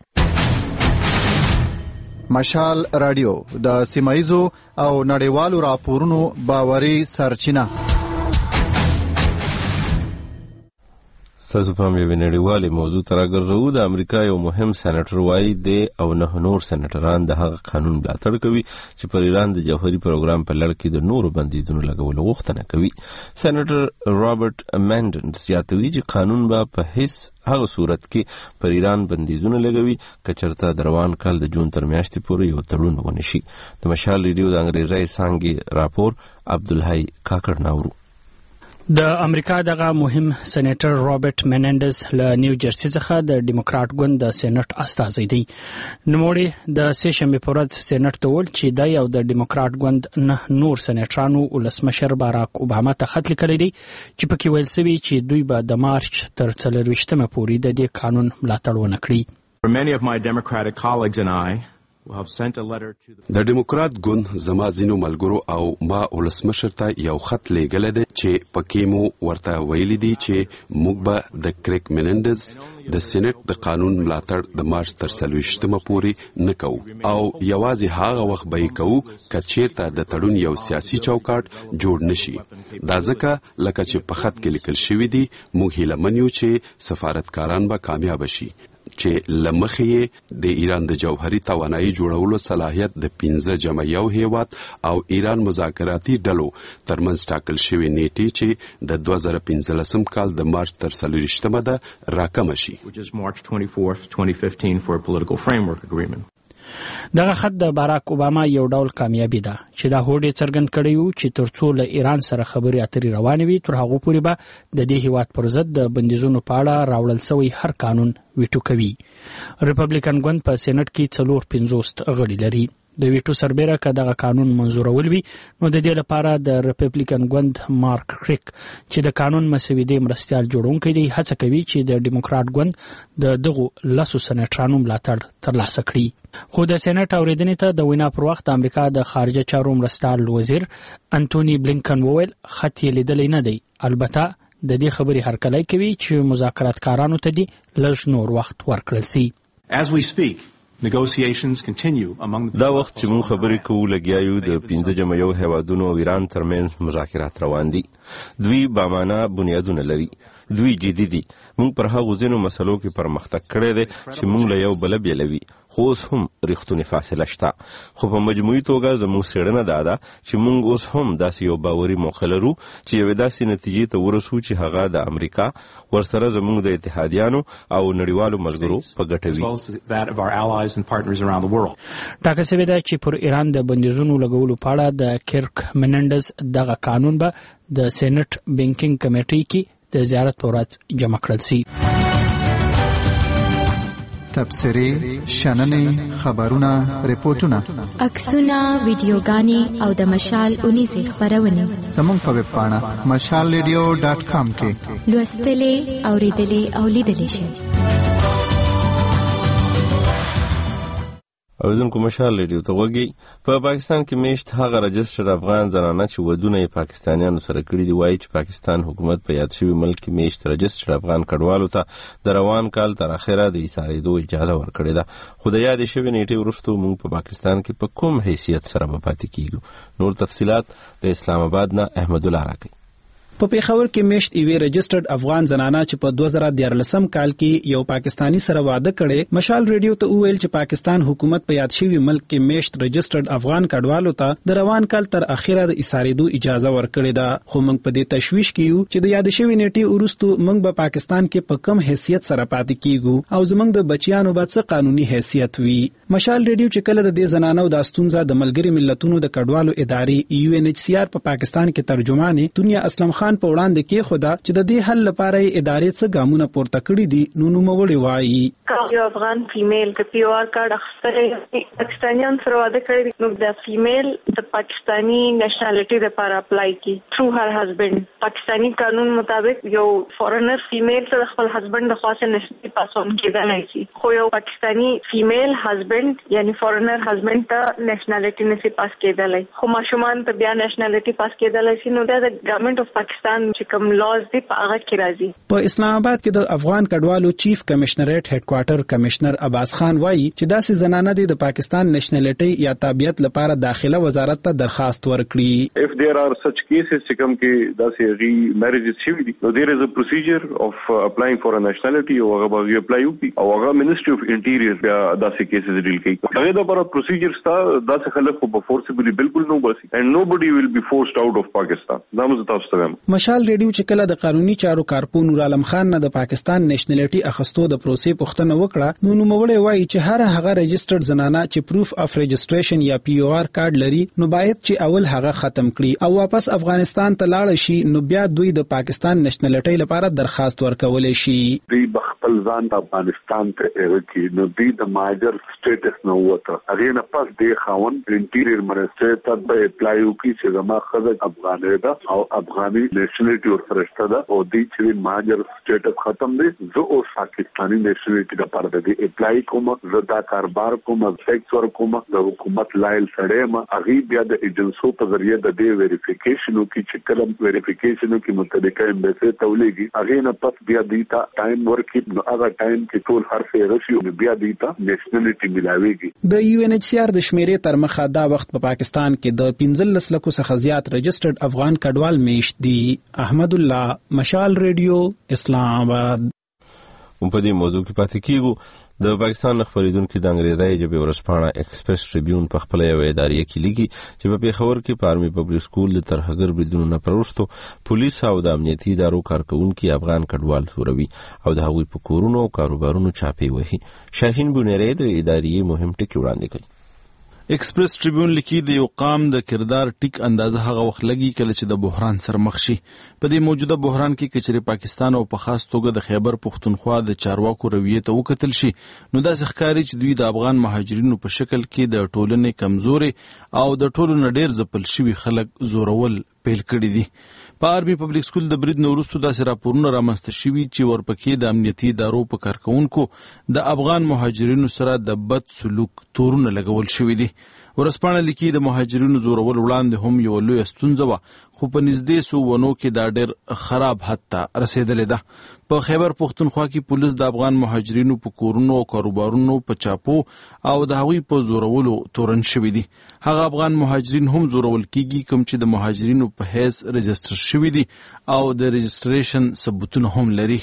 Speaker 10: مشال رادیو د سیمایزو او نړیوالو راپورونو باوري سرچینه.
Speaker 1: ستاسو په یوه نړیوالې موضوع ته راګرځو. د امریکا یو مهم سېنیټر وایي دی او 9 نور سېنیټران د هغه قانون ملاتړ کوي چې پر ایران د جوهري پروګرام په لړ کې د نورو بندیزونو لګولو غوښتنه کوي. سېنیټر رابرټ مینډنز زیاتوي چې قانون به په هیڅ هغه صورت کې پر ایران بندیزونه لګوي که چېرته د روان کال د جون تر میاشتې پورې یو تړون ونه شي. د مشال ریډیو د انګریزي څانګې راپور عبدالحی کاکړ ناورو.
Speaker 20: د امریکا دغه مهم سېنیټر رابرټ مینډنز له نیو جرسي څخه د ډیموکرات ګوند د سېنات استازی دی. نوموړي د سه شنبه په ورځ سېنات ته وویل چې دا یو د ډیموکرات ګوند نه نور سېنیټرانو ولسمشر باراک اوباما ته خط لیکلی دی چې پکې ویل شوی چې دوی به د مارچ تر 24مه پورې د دې قانون ملاتړ ونه کړي.
Speaker 11: د ډیموکرات ګوند زما ځینو ملګرو او ما ولسمشر ته یو خط لیږلی دی چې پکې مو ورته ویلي دي چې موږ به د کریک مینډنز د سېنات د قانون ملاتړ د مارچ تر 24مه پورې نه کوو او یوازې هغه وخت به یې کوو که چېرته د تړون یو سیاسي چوکاټ جوړ نشي. دا ځکه لکه چې په خط کې لیکل شوي دي موږ هیله من یو چې سفارتکاران به کامیاب شي چې لمخې د ایران د جوهري توانایي جوړولو صلاحیت د 15 هیواد او ایران مذاکراتي ډلو ترمنځ ټاکل شوی نیټې چې د 2015 کال د مارچ تر 24مه ده راکمه شي.
Speaker 20: دغه خط د باراک اوباما یو ډول کامیابی ده چې دا هوډ څرګند کړی و چې ترڅو له ایران سره خبرې اترې روانې وي تر هغه پورې به د دې هیواد پر ضد د بندیزونو په اړه راوړل شوی هر قانون ویټو کوي. ریپبلیکن ګوند په سېنات کې 450 غړي لري. د ویټو سربېره که دغه قانون منظورول وي نو د دې لپاره د ریپبلیکن ګوند مارک کریک چې د قانون مسودې مرستیال جوړونکی دی هڅه کوي چې د ډیموکرات ګوند د دغو 10 سېنیټرانو ملاتړ ترلاسه کړي. خو د سېنات اوریدنې ته د وینا پر وخت امریکا د خارجه چارو مرستیال وزیر انټونی بلینکن وویل خط یې لیدلی نه دی. البته د دې خبرې هرکلی کوي چې مذاکراتکارانو ته دې لږ نور وخت ورکړل سي.
Speaker 1: دا وخت چې موږ خبرې کوو لګیا یو د 15 هیوادونو او ایران ترمنځ مذاکرات روان دي. دوی بامانه بنیادونه لري. دوی جدي دي. موږ پر هغو ځینو مسلو کې پرمختګ کړی دی چې موږ له یو بل بیلوي خو اوس هم رښتونی فاصله شته. خو په مجموعي توګه زموږ څېړنه دا ده چې موږ اوس هم داسې یو باوري موخه لرو چې یوې داسې نتیجې ته ورسو چې هغه د امریکا ورسره زموږ د اتحادیانو او نړیوالو ملګرو په ګټه وي.
Speaker 20: ټاکل شوې ده چې پر ایران د بندیزونو لګولو په اړه د کیرک مننډز دغه قانون به د سېنات بینکینګ کمیټې کې د زیارت په ورځ جمع کړل شي.
Speaker 10: تبصرې، شننې، خبرونه، ریپورتونه،
Speaker 8: عکسونه، ویډیوګانې او د مشال اونیزې خپرونې
Speaker 10: زموږ په ویب پاڼه mashalradio.com کې
Speaker 8: لوستلې، اوریدلې او لیدلې شئ.
Speaker 1: اوریدونکو مشال ریډیو ته غوږی. په پاکستان کې میشت هغه رجسټر افغان زنانه چې ودونه یې پاکستانیانو سره کړي دي وایي چې پاکستان حکومت په یاد شوي ملک کې میشت رجسټر افغان کډوالو ته د روان کال تر اخره د ایسارېدو اجازه ورکړې ده. خو د یادې شوې نیټې وروسته موږ په پاکستان کې په کوم حیثیت سره به پاتې کیږو؟ نور تفصیلات د اسلام آباد نه احمد الله راکوي.
Speaker 4: په پیښور کې میشت ایوي رجسټرډ افغان زنانه چې په 2014 کال کې یو پاکستانی سره واده کړي مشال ریډیو ته وویل چې پاکستان حکومت په یاد شوي ملک کې میشت رجسټرډ افغان کډوالو ته د روان کال تر اخره د ایسارېدو اجازه ورکړې ده. خو موږ په دې تشویش کې یو چې د یاد شوي نیټې وروسته موږ په پاکستان کې په کم حیثیت سره پاتې کیږو او زموږ د بچیانو به څه قانوني حیثیت وي. مشال ریډیو چې کله د دې زنانو د استونزه د ملګری ملتونو د کډوالو ادارې UNHCR په پاکستان کې ترجمان دنیا اسلم خان په وړاندې کې خدا چې د دې حل لپاره ادارې څه ګامونه پورته کړي دي نو نوموړي وایي
Speaker 5: یو افغان فیمیل د پی او آر کارت اخیستل پاکستانیان سره واده کړی نو د فیمیل د پاکستانی نېشنالټي لپاره اپلای کی تھرو هر هسبند. پاکستانی قانون مطابق یو فورنر فیمیل سره خپل هسبند د خاصه نېشنالټي پاسون کېدای شي خو یو پاکستانی فیمیل هسبند یعنی فورنر هسبند ته نېشنالټي نشي پاس کېدای خو ماشومان ته بیا نېشنالټي پاس کېدای شي. نو د ګورنمنت اف پاکستان چې کوم لاز دی په هغه کې راځي.
Speaker 4: په اسلام آباد کې د افغان کډوالو چیف کمشنریټ هډ کوارټر کمشنر عباس خان وایي چې داسې زنانه دي د پاکستان نېشنالټي یا تابعیت لپاره داخله وزارت ته درخواست ورکړي.
Speaker 12: If there are such cases چې کوم کې داسې ری میریجز شوي دي نو there is a procedure of applying for a nationality او هغه به اپلای وکړي او هغه منیسټری اف انټیریئر بیا داسې کیسز ډیل کوي. هغه د لپاره پروسیجر ستا داسې خلک په فورسبلی بالکل نو باسي and nobody will be forced out of Pakistan. دا مزه تاسو ته
Speaker 4: مشال ریډیو چې کله د قانوني چارو کارپو نور عالم خان نه د پاکستان نېشنالټي اخستو د پروسې پوښتنه وکړه نو نوموړی وایي چې هغه رجسټرډ زنانه چې پروف اف رجسټریشن یا پی او آر کارت لري نو باید چې اول هغه ختم کړي او واپس افغانستان ته لاړ شي نو بیا دوی د پاکستان نېشنالټي لپاره درخواست ورکولای شي.
Speaker 12: دوی خپل ځان د افغانستان ته ورکړي نو دوی د ماجر سټیټس نو وته هغه نه پس د خاون انټیریئر منسټر ته به اپلای وکړي چې زما خزه افغاني ده او افغاني نېشنالټي ورسره ده او دوی چې ماجر سټیټس ختم دي زه اوس پاکستاني نېشنالټي لپاره د اپلای کوم زه دا کاربار کوم سیکس ور کوم د حکومت لایل سړی ما هغه بیا د ایجنسو په ذریعہ د دې ویریفیکیشنو کې چې کلم ویریفیکیشنو کې متعلقه امبیسی تولېږي هغه نه پس بیا دیتا ټایم ورکې نو هغه ټایم کې ټول هر څه راشي بیا دیتا نېشنالټي ملاويږي.
Speaker 4: د UNHCR د شمیرې تر مخه دا وخت په پاکستان کې د 15 لکو څخه زیات رجسټرډ افغان کډوال میشت دي. احمد الله مشال ریډیو اسلام آباد.
Speaker 1: په دې موضوع کې پاتې کیږو. د پاکستان خبرېدونکو د انګریزي ژبې ورځپاڼه ایکسپریس ټریبیون په خپل یو ادارې کې لیکي چې په پیښور کې په آرمي پبلک سکول د ترهګر بریدونو نه پروستو پولیس او د امنیتي ادارو کارکونکو افغان کډوال سوروي او د هغوی په کورونو او کاروبارونو چاپی وهي. شاهین بونری د ادارې مهم ټکی وړاندې کوي.
Speaker 13: ایکسپریس ټریبیون لیکي د یو قام د کردار ټیک اندازه هغه وخت لګي کله چې د بحران سره مخ شي. په دې موجوده بحران کې کچري پاکستان او په خاص توګه د خیبر پښتونخوا د چارواکو رویه ته وکتل شي نو دا ښکاري چې دوی د افغان مهاجرینو په شکل کې د ټولنې کمزوري او د ټولو نډیر ځپل شوی خلک زورول پیل کړی دي. په آرمي پبلک سکول د برید نو وروسته داسې راپورونه رامنځته شوي چې ورپکې د امنیتي ادارو په کارکونکو د افغان مهاجرینو سره د بد سلوک تورونه لګول شوي دي. ورځپاڼه لیکي د مهاجرینو زورول وړاندې هم یو لوی ستونزه وه خو په نږدې سو ونو کې دا ډېر خراب حد ته رسېدلې ده. په خیبر پښتونخوا کې پولیس د افغان مهاجرینو په کورونو او کاروبارونو په چاپو او د هغوی په زورولو تورن شوي دي. هغه افغان مهاجرین هم زورول کیږي کوم چې د مهاجرینو په حیث رجسټر شوي دي او د رجسټریشن ثبوتونه هم لري.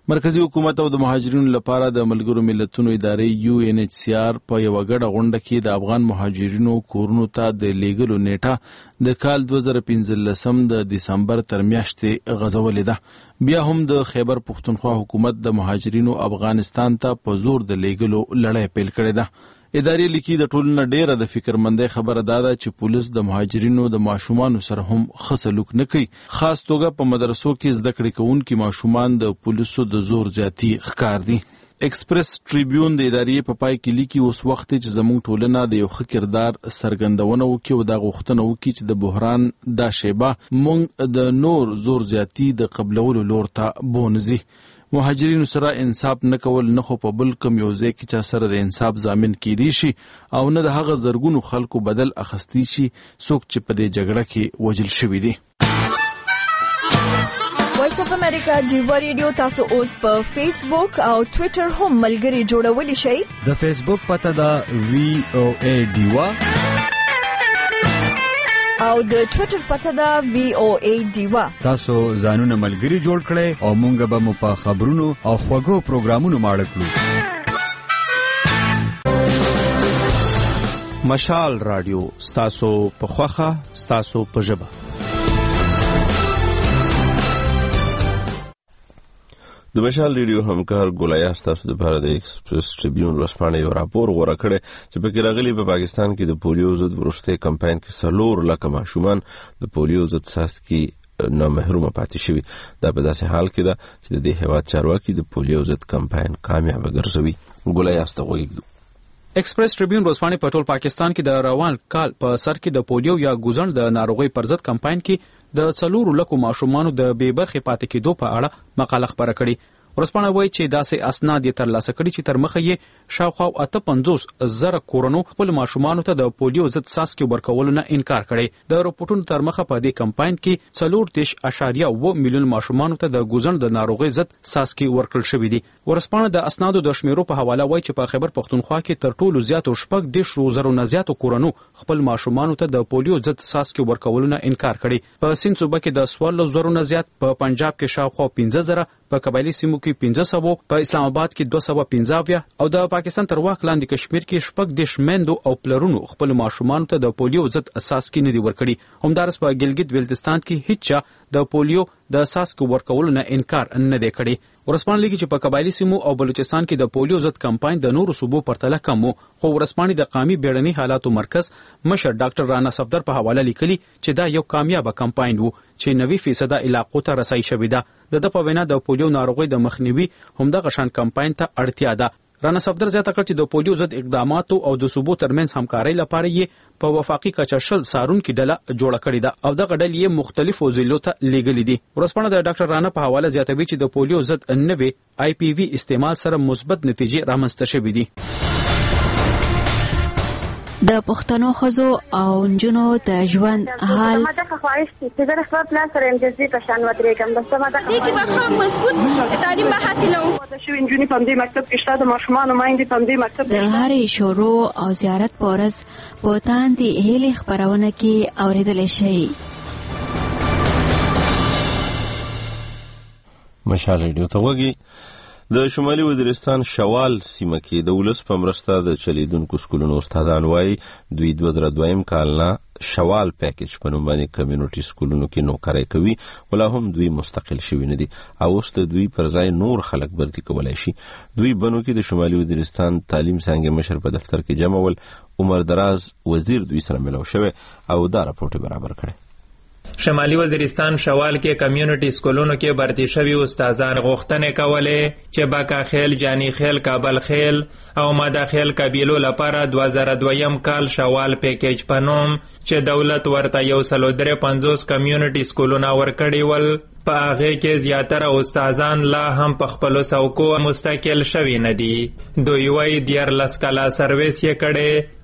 Speaker 13: مرکزی حکومت او د مهاجرینو لپاره د ملګرو ملتونو ادارې UNHCR په یو غړ غونډه کې د افغان مهاجرینو کورونو ته د لیګلو نیټه د کال 2015 د دسمبر تر میاشتې غځولې ده. بیا هم د خیبر پختونخوا حکومت د مهاجرینو افغانستان ته په زور د لیګلو لړۍ پیل کړې ده. ادارې لیکي د ټولو نه ډیره د فکرمندۍ خبره دا ده چې پولیس د مهاجرینو د ماشومانو سره هم ښه سلوک نه کوي. خاص توګه په مدرسو کې زده کړې کوونکي ماشومان د پولیسو د زور زیاتي ښکار دي. ایکسپریس ټریبیون د ادارې په پای کې لیکي اوس وخت چې زموږ ټولنه د یو ښه کردار څرګندونه وکړي او دا غوښتنه وکړي چې د بحران دا شیبه موږ د نور زور زیاتي د قبلولو لور ته بونځي. مهاجرینو سره انصاف نه کول نه خو په بل کوم یو ځای کې چا سره د انصاف ضامن کیدی شي او نه د هغه زرګونو خلکو بدل اخستی شي څوک چې په دې جګړه کې وژل شوي دي.
Speaker 3: وایس اف امریکا ډیوا ریډیو تاسو اوس په فیسبوک او ټوئیټر هم ملګري جوړولی شئ.
Speaker 17: د فیسبوک پته ده VOA ډیوا
Speaker 3: او د ټوئیټر پته ده VOA ډیوا.
Speaker 17: تاسو ځانونه ملګري جوړ کړئ او مونږ به مو په خبرونو او خوږو پروګرامونو ماړه کړو.
Speaker 14: مشال رادیو ستاسو په خوخه ستاسو په ژبه.
Speaker 1: د مشال ریډیو همکار ګولیا ستاسو لپاره د ایکسپریس ټریبیون ورځپاڼې یو راپور غوره کړی چې پکې راغلي په پاکستان کې د پولیو ضد وروستي کمپاین کې 4 لکه ماشومان د پولیو ضد څاڅکي نه محرومه پاتې شوي. دا په داسې حال کې ده چې د دې هیواد چارواکي د پولیو ضد کمپاین کامیاب ګرځوي. ګولیا ستاسو غوږیږدو.
Speaker 6: ایکسپریس ټریبیون ورځپاڼې په ټول پاکستان کې د روان کال په سر کې د پولیو یا ګوزڼ د ناروغۍ پر ضد کمپاین کې د 4 لکو ماشومانو د بې برخې پاتې کېدو په اړه مقاله خپره کړې. ورځپاڼه وایي چې داسې اسناد یې ترلاسه کړي چې تر مخه یې شاوخوا 58,000 کورونو خپل ماشومانو ته د پولیو ضد څاڅکي ورکولو نه انکار کړی. د رپورټونو تر مخه په دې کمپاین کې 4.9 میلیون ماشومانو ته د ګوزڼ د ناروغۍ ضد څاڅکي ورکړل شوي دي. ورځپاڼه د اسنادو د شمیرو په حواله وایي چې په خیبر پختونخوا کې تر ټولو زیاتو 14,000 نه زیاتو کورونو خپل ماشومانو ته د پولیو ضد څاڅکي ورکولو نه انکار کړی. په سند صوبه کې د 14,000 نه زیات، په پنجاب کې شاوخوا 15,000، په قبایلی سیمو کې 500، په اسلام آباد کې 215 او د پاکستان تر واک لاندې کشمیر کې 14 میندو او پلرونو خپل ماشومانو ته د پولیو ضد څاڅکي نه دي ورکړي. همدارس په ګلګت بلتستان کې هیڅ چا د پولیو د څاڅکو ورکولو نه انکار نه دی کړی. ورځپاڼه لیکي چې په قبایلی سیمو او بلوچستان کې د پولیو ضد کمپاین د نورو صوبو پرتله کم و، خو ورځپاڼې د قومي بیړني حالاتو مرکز مشر ډاکټر رانا صفدر په حواله لیکلي چې دا یو کامیابه کمپاین و چې 90% علاقو ته رسای شوې ده. د په وینا د پولیو ناروغۍ د مخنیوي همدغه شان کمپاین ته اړتیا ده. رانا صفدر زیاته کړ چې د پولیو ضد اقداماتو او د صوبو ترمنځ همکارۍ لپاره یې په وفاقي کچه 10 سارونکو ډله جوړه کړې ده او دغه ډلې یې مختلفو ضلعو ته لیږلې دي. ورځپاڼه د ډاکټر رانا په حواله زیاتوي چې د پولیو ضد نوې IPV استعمال سره مثبت نتیجې رامنځته شوې دي.
Speaker 8: د پښتنو ښځو او نجونو د ژوند حال
Speaker 15: ما ته خواهش چې زه خپل پلان سره امتیازي په شان ودرېږم. بس ما ته دې کې به مضبوط تعلیم به حاصلوم. د شوي نجونې په دې مکتب کې شته، د ماشومانو میندې په دې مکتب
Speaker 8: د هرې شروع او زیارت په ورځ په تاندې هیلې خپرونه کې اورېدلی شئ.
Speaker 1: مشال ریډیو ته غوږی. د شمالي وزیرستان شوال سیمه کې د ولس په مرسته د چلیدونکو سکولونو استادان وایي دوی 2002 کال نه شوال پیکج په نوم باندې کمیونټي سکولونو کې نوکرۍ کوي، ولا هم دوی مستقل شوي نه دي او اوس د دوی پر ځای نور خلک برتي کولای شي. دوی بنو کې د شمالي وزیرستان تعلیم څانګې مشر په دفتر کې جمع ول. عمر دراز وزیر دوی سره ملاو شوی او دا راپورټ برابر کړی.
Speaker 16: شمالي وزیرستان شوال کې کمیونټي سکولونو کې برتي شوي استادان غوښتنې کولې چې باکا خیل، جانی خیل، کابل خیل او ماده خیل قبیلو لپاره 2002 کال شوال پیکیج په نوم چې دولت ورته 153 کمیونټي سکولونه ورکړي ول. په هغه کې زیاتره استادان لا هم په خپلو څوکو مستقل شوي نه دي. دوی وایي 14 کاله سرویس یې کړی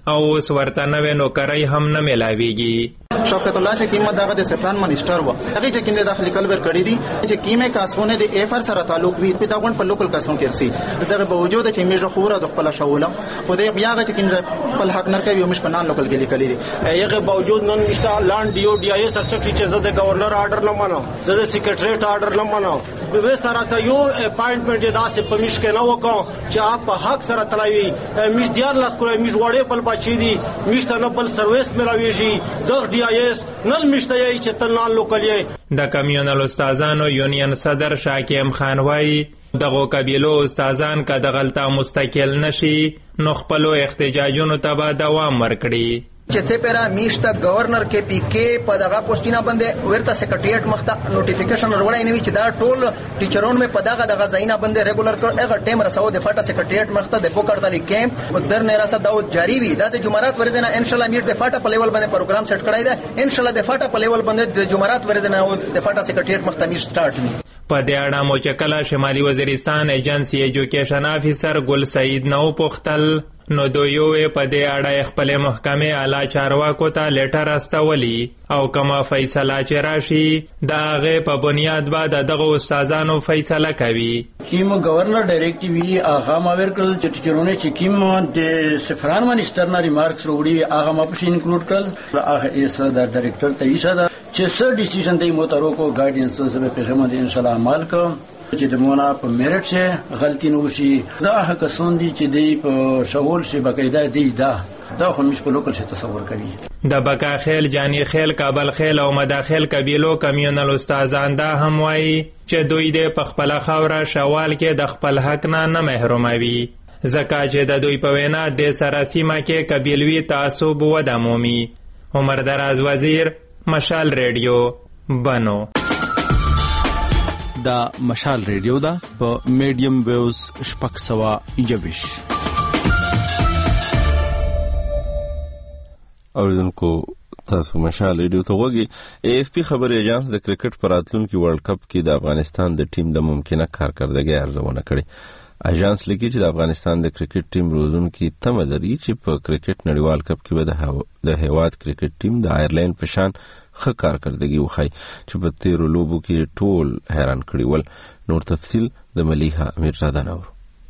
Speaker 16: او اوس ورته نوې نوکرۍ هم نه میلاویږي.
Speaker 7: شوکت الله چې کیمه دغه د سفران منیسټر و هغه چې کیمه داخلي کلبر کړی دي چې کیمه کاسونه د افر سره تعلق وي په دغه په لوکل کاسون کې سي دغه باوجود چې میجه خوره د خپل شاوله خو د بیا چې کیمه خپل حق نه کوي مش په نان لوکل کې لیکلي دي
Speaker 19: هغه باوجود نن نشته لاند ډیو ډی ای سرټیفیکټ چې زه د گورنر آرډر نه مانو زه د سیکریټریټ آرډر نه مانو به سره سره یو اپاینټمنټ داسې په مش کې نه وکړو چې اپ په حق سره تلایي مش دیار لاس کولای مش وړې بل بچی دي مش ته نه بل سرویس ملاويږي د ډی ای اس نل مشته چې تنان لوکلې
Speaker 16: د کمیونل استادانو یونین صدر شاکیم خان وایي دغه قبیلو استادان که د غلطه مستقل نشي نو خپل احتجاجونو ته به دوام ورکړي.
Speaker 21: چې څه پیرا میشته گورنر کې پی کې په دغه پوسټینا باندې ورته سیکریټریټ مخته نوټیفیکیشن ورغړای نه وی چې دا ټول ټیچرون مې په دغه ځاینا باندې ریګولر کړ هغه ټیم رسو د فاټا سیکریټریټ مخته د بوکړتالي کیمپ در نه راسه دا جاری وي دا د جمعرات ورځ نه ان شاء الله میټ د فاټا په لیول باندې پروګرام سیټ کړای دی ان شاء الله د فاټا په لیول باندې د جمعرات ورځ نه د فاټا سیکریټریټ مخته میټ سٹارټ وي.
Speaker 16: په دې اړه مو چې کله شمالي وزیرستان ایجنسی ایجوکیشن افیسر ګل سعید نو پختل نو دوی په دې اړه خپل محکمه اعلی چارواکو ته لیټر استولي او کومه فیصله چې راشي دا هغه په بنیاد باندې دغه استادانو فیصله کوي.
Speaker 19: کیم گورنر ډایریکټیوی هغه ما ورکل چې ټیچرونه چې کیم د سفران منیسټر نه ریمارکس وروړي هغه ما په انکلود کړل هغه ایس د ډایریکټر ته ایسا چې سر ډیسیژن دی موترو کو ګایډنس سره په خمه د ان شاء الله عمل کوم چې د مونا په میرټ شه غلطی نه وشي دا هغه کسان دي چې دی په شغل شي بقاعده دی دا خو مش په لوکل شه تصور کوي.
Speaker 16: د بکا خیل جانی خیل کابل خیل او مداخل قبیلو کمیونل استادان دا هم وایي چې دوی د خپل خوره شوال کې د خپل حق نه محروموي ځکه چې د دوی په وینا د سره سیمه کې قبیلوي تعصب وده مومي. عمر دراز وزیر مشال ریډیو بنو.
Speaker 13: دا مشال ریډیو دا په میډیم ویوز شپږ سوه یویش.
Speaker 1: اوریدونکو تاسو مشال ریډیو ته وګورئ. اے اف پی خبر ایجنس د کرکټ په راتلونکي ورلد کپ کې د افغانستان د ټیم د ممکنه کارکردګۍ ارزونه کړې. اژانس لیکي چې د افغانستان د کرکټ ټیم روزونکي تمه لري چې په کرکټ نړیوال کپ کې به د هیواد کرکټ ټیم د آیرلینډ په شان ښه کارکردګي وښایي چې په تیرو لوبو کې ټول حیران کړي ول. نور تفصیل د ملیحه امیرزاده نور.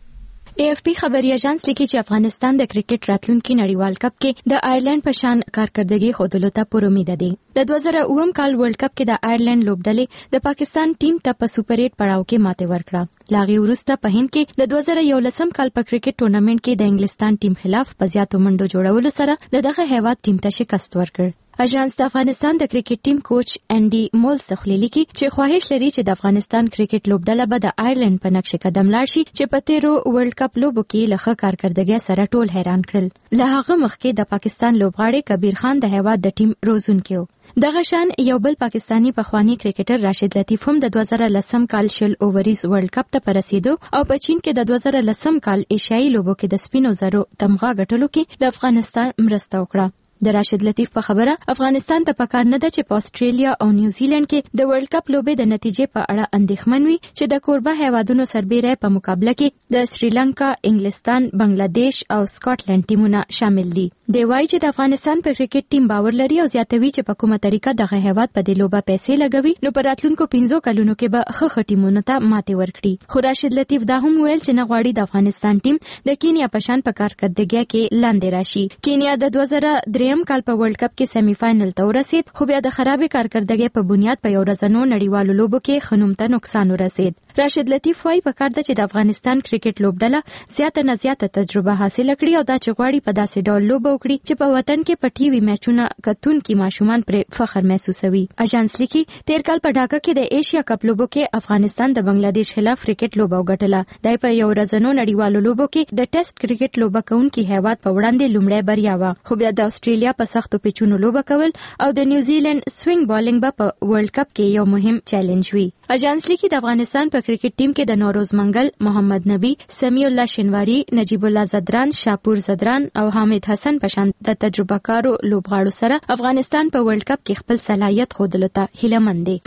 Speaker 23: اے اف پی خبري اژانس لیکي چې افغانستان د کرکټ راتلونکي نړیوال کپ کې د آیرلینډ په شان کارکردګي ښودلو ته پر امید دي. د 2009 کال ورلد کپ کې د آیرلینډ لوبډلې د پاکستان ټیم ته په سوپر 8 پړاو کې ماته ورکړه. لاغي وروسته په هند کې د 2011 کال په کرکټ ټورنمنت کې د انګلستان ټیم خلاف په زیاتو منډو جوړولو سره دغه هیواد ټیم ته شکست ورکړ. اژانس د افغانستان د کرکټ ټیم کوچ انډي مولز تخلیلی کی چې خواهش لري چې د افغانستان کرکټ لوبډله به د آیرلینډ په نقش قدم لاړ شي چې په تیرو ورلد کپ لوبو کې لخوا کارکردګي سره ټول حیران کړل. له هغه مخکې د پاکستان لوبغاړي کبیر خان د هیواد د ټیم روزونکي و. دغه شان یو بل پاکستانی پخوانی کرکټر راشد لطیف هم د 2010 کال شل اووریز ورلد کپ ته رسیدو او په چین کې د 2010 کال ایشیايي لوبو کې د سپینو زرو تمغه ګټلو کې د افغانستان مرسته وکړه. د راشد لطیف په خبره افغانستان ته پکار نه ده چې په استرالیا او نیوزیلند کې د ورلد کپ لوبې د نتیجې په اړه اندېښمن وي چې د کوربه هیوادونو سربېره په مقابله کې د سریلانکا، انګلستان، بنگلاديش او سکاټلند ټیمونه شامل دي. دی وايي چې د افغانستان په کرکټ ټیم باور لري او زیاتوي چې په کومه طریقه دغه هیواد په دې لوبه پیسې لګوي نو په راتلونکو 15 کلونو کې به ښه ټیمونو ته ماتې ورکړي. خو راشد لطیف دا هم ویل چې نه غواړي د افغانستان ټیم د کینیا په شان په کارکردګۍ کې لاندې راشي. کینیا د 2003 کال په ورلد کپ کې سیمی فائنل ته ورسید خو بیا د خرابې کارکردګۍ په بنیاد په یو ورځنو نړیوالو لوبو کې خنوم ته نقصان ورسید. راشد لطیف وايي پکار ده چې د افغانستان کرکټ لوبډله زیاته نه زیاته تجربه حاصل کړي او دا چې غواړي په داسې ډول لوبه وکړي چې په وطن کې په ټي وي میچونه کتونکي ماشومان پر فخر محسوسوي. اژانس لیکي تیر کال په ډاکا کې د ایشیا کپ لوبو کې افغانستان د بنگلاديش خلاف کرکټ لوبه وګټله. دای په یو ورځنو نړیوالو لوبو کې د ټیسټ کرکټ لوبه کوونکي هیواد په وړاندې لومړی بریا و خو بیا د استرالیا په سختو پیچونو لوبه کول او د نیوزیلند سوینګ بالینګ به په ورلد کپ کې یو مهم چیلنج وي. اژانس لیکي د افغانستان په کرکټ ټیم کې د نوروز منګل، محمد نبی، سمیع الله شنواری، نجیب الله زدران، شاپور زدران او حامد حسن په شان د تجربه کارو لوبغاړو سره افغانستان په ورلد کپ کې خپل صلاحیت ښودلو ته هیله مند دي.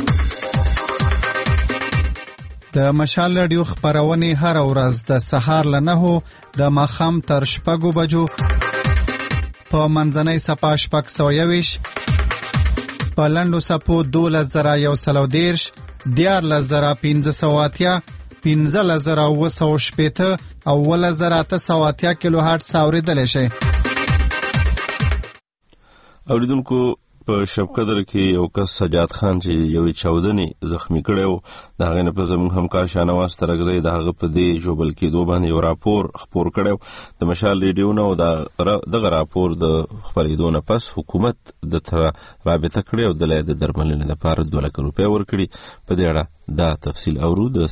Speaker 10: د مشال رادیو خبرونه هر ورځ د سهار له 9 د ماښام تر 6 بجو په منځنۍ صفه 621 په لنډو صفو 12130 14580 15980 او 10880 کیلو هرتز اوریدل شي.
Speaker 1: اوریدونکو په شبقدر کې یو کس سجاد خان چې یو چاودنې زخمی کړو دا غنه په زموږ همکار شانواز ترغزی د هغه په دې جوبل کې دوه باندې یو راپور خبر کړو د مشال ریډیو نو دغه راپور د خبرېدو نه پس حکومت د رابطه کړو د لید درملنې لپاره 2 لک روپیا ورکړي په دې اړه دا تفصیل اورو د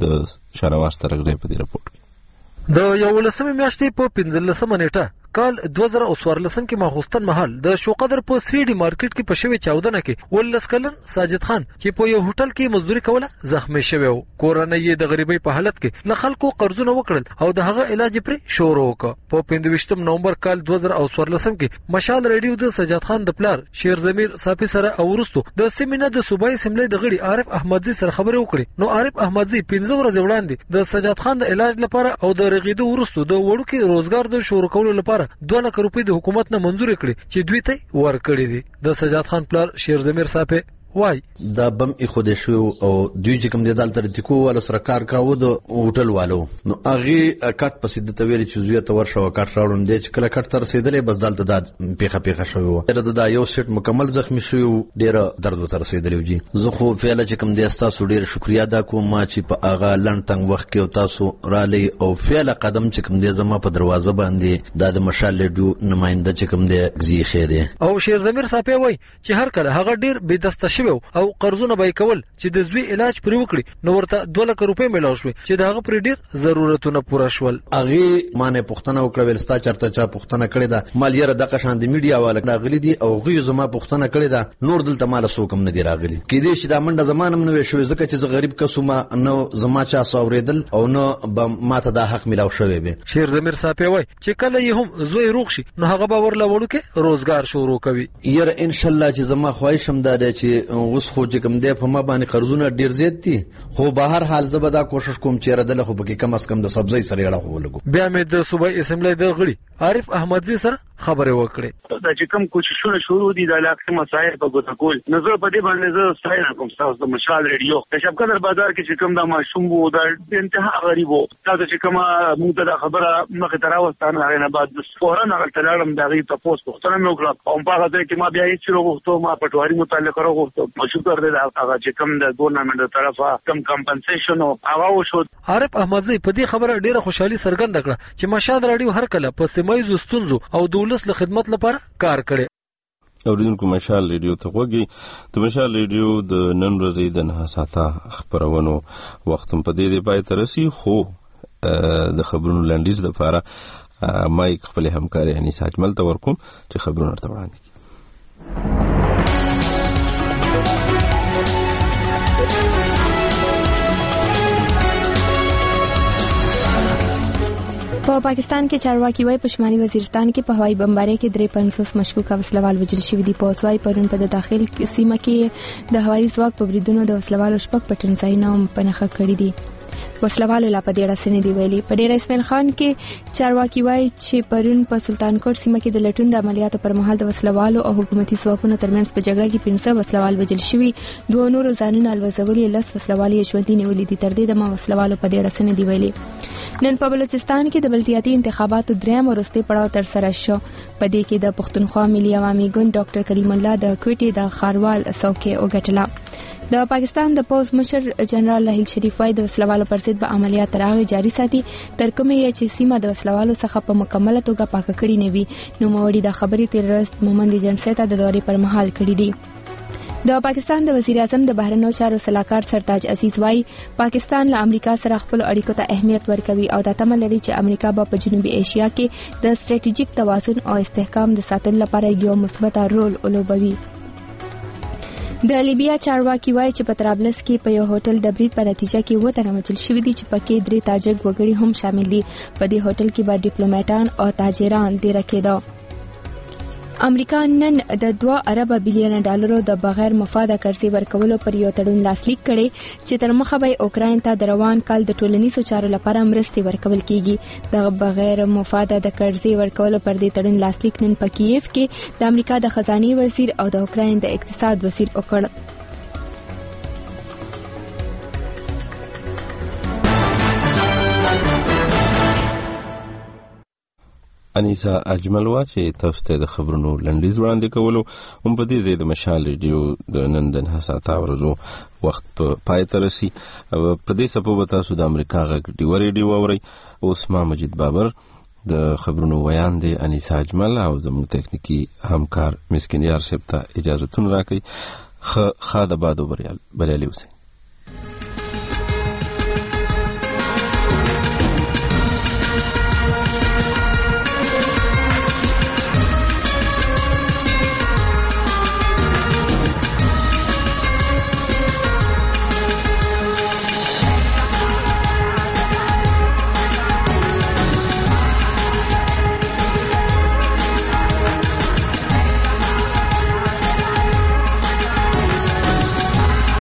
Speaker 1: شانواز ترغزی په دې راپور کې
Speaker 2: د 11 میاشتې په 15 نیټه کال 2014 کې ماخوستن محل د شوقدر په سی ډي مارکیټ کې په شوی چاودنه کې ولس کلن ساجد خان چې په یو هوټل کې مزدوري کوله زخمی شوی و. کورنۍ یې د غریبۍ په حالت کې له خلکو قرضونه وکړل او د هغه علاج پرې شروع وکړ. په 25 نومبر کال 2014 کې مشال ریډیو د سجاد خان د پلار شیر زمیر صافي سره اورستو د سیمینه د صوبایي اسمبلی د غړي عارف احمدزي سره خبرې وکړي. نو عارف احمدزي 15 ورځې وړاندې د سجاد خان د علاج لپاره او د رغیدو ورستو د وړوکي روزګار د شروع کولو لپاره 2 لک روپۍ د حکومت نه منزور کړي چې دوی ته ورکړي دي. د سجاد خان پلار شیر زمیر صافي وای
Speaker 18: دا بم اخوده شو او دوی چې کوم د دالتر ټیکو ول سرکار کاوه د هوټل والو نو اغه کټ پسې د تویل چې زوی ته ورشو کټ راوړم دي چې کله کټ تر رسیدلې بس دالته د پیخه شوی و دا یو سیټ مکمل زخمی شو ډیر درد تر رسیدلې وجي زه خو فعلا چې کوم د تاسو ډیر شکریا دا کوم ما چې په اغه لن تنگ وخت کې تاسو را لې او فعلا قدم چې کوم د زما په دروازه باندې د مشال ریډیو نماینده چې کوم د غزي خیره
Speaker 2: او شیر زمیر صافي وای چې هر کله هغه ډیر بے دسته او قرضونه به کول چې د زوی علاج پرې وکړي نو ورته 2 لک روپۍ ملاو شوې چې داغه پر ډیر ضرورتونه پوره شول.
Speaker 18: اغه معنی پښتنه وکړه ولستا چرته چا پښتنه کړی دا مالیره د قشان د میډیا والا راغلي دي او غي زما پښتنه کړی دا نور دلته مال سوکم نه دی راغلي کې دې چې دا منډه زمانه منو شوې ځکه چې زه غریب کسومه نو زما چا ساوریدل او نو ماته دا حق ملاو شوې به.
Speaker 2: شیر زمیر صافي وای چې کله یې هم زوی روغ شي نو هغه به ورلا وړو کې روزګار شروع کوي.
Speaker 18: یره ان شاء الله چې زما خواهشم دا دی چې اوس خو چې کوم دی په ما باندې قرضونه ډیر زیات دي خو به هر حال زبدا کوشش کوم چې ردل خو به کم از کم د سبزی سره اړه خو لګو.
Speaker 2: بیا مې د صوبایي اسمبلی د غړي عارف احمدزي سره خبرې وکړې.
Speaker 22: دا چې کوم کوششونه شروع دي د علاقې مسایل په ګوته کول نظر په دې باندې زه ستاینه کوم تاسو د مشال ریډیو د شبقدر بازار کې چې کوم د ماشوم وو د انتها غریب وو تاسو چې کوم موږ د خبره مخه تراوستانه هغه نه بعد فورا هغه تلارم د غي تاسو پوښتنه مې وکړه او په هغه کې ما بیا هیڅ وروغتو ما پټواري متعلق وروغتو مشکور دی هغه چې کوم د ګورنمنت طرفه کم کمپنسیشن او هغه وشو.
Speaker 2: عارف احمدزي په دې خبره ډیره خوشحالي څرګنده کړه چې مشال ریډیو هر کله په سیمایي ستونزو او دولس له خدمت لپاره کار کړي.
Speaker 1: اوریدونکو مشال ریډیو ته وګورئ د مشال ریډیو د نن ورځې د 9 ساعته خبرونو وخت په دې پای ته رسي خو د خبرونو لاندیز لپاره مایک خپل همکار یعنی ساجمل ته ورکوم چې خبرونه ورته وړاندې کړي.
Speaker 23: په پاکستان کې چارواکي وايي په شمالي وزیرستان کې په هوایي بمبارۍ کې 350 مشکوک وسلوال وژل شوي دي. په وسوای پرون په داخل سیمه کې د هوایي ځواک په بریدونو د وسلوالو شپږ پټنځایونه پنهخه کړي دي. وسلوالو لا په دې اړه سنې دی ویلي. په ډیر اسماعیل خان کې چارواکي وايي چې پرون په سلطان کوټ سیمه کې د لټون د عملیاتو پر مهال د وسلوالو او حکومتي ځواکونو ترمنځ په جګړه کې 15 وسلوال وژل شوي. دوه نور ځانونه الوزولي 10 وسلوال یې ژوندي نیولي دي. تر دې د وسلوالو په دې اړه سنې دی ویلي. نن په بلوچستان کې د بلدیاتي انتخاباتو دریم ورستي پړاو تر سره شو. په دې کې د پښتونخوا ملي عوامي ګوند ډاکټر کریم الله د کوټي د خاروال څوکۍ وګټله. د پاکستان د پوز مشر جنرال راحیل شریف وايي د وسلوالو پر ضد به عملیات راغی جاري ساتي تر کومه چې سیمه د وسلوالو څخه په مکمله توګه پاکه کړي نه وي. نو موري د خبري تیرست مومند جنسه ته د دورې پر مهال کړي دي. د پاکستان د وزیر اعظم د بهرنیو چارو سلاکار سرتاج عزیز وايي پاکستان له امریکا سره خپل اړیکو ته اهمیت ورکوي او د تمه لري چې امریکا به په جنوبي ایشیا کې د سټریټیجیک توازن او استحکام د ساتلو لپاره یو مثبت رول ولوبوي. د لیبیا چارواکي وايي چې په طرابلس کې په یو هوټل د برید په نتیجه کې وته وژل شوي دي چې پکې 3 تاجک وګړي هم شامل دي. په دې هوټل کې به ډیپلوماټان او تاجران دېره کېده. امریکا نن د 2 ارب بلین ډالرو د بغیر مفاده قرضې ورکولو پر یو تړون لاسلیک کړي چې تر مخه به اوکراین ته د روان کال د ټولنیزو چارو لپاره مرستې ورکول کیږي. د بغیر مفاده د قرضې ورکولو پر دې تړون لاسلیک نن په کیف کې د امریکا د خزانه وزیر او د اوکراین د اقتصاد وزیر وکړ.
Speaker 1: انیسا اجمل وا چې تاسو ته د خبرونو لنډیز وړاندې کولو هم په دې د مشال ریډیو د نن د حساتا ورځو وخت په پای ته رسي. په دې سبب تاسو د امریکا غږ ډیو ریډیو اورئ. اوس ما مجید بابر د خبرونو ویان دی انیسا اجمل او زموږ تکنیکی همکار مسکین یار صاحب ته اجازه تون راکړي. خا د بادو بریالي اوسئ.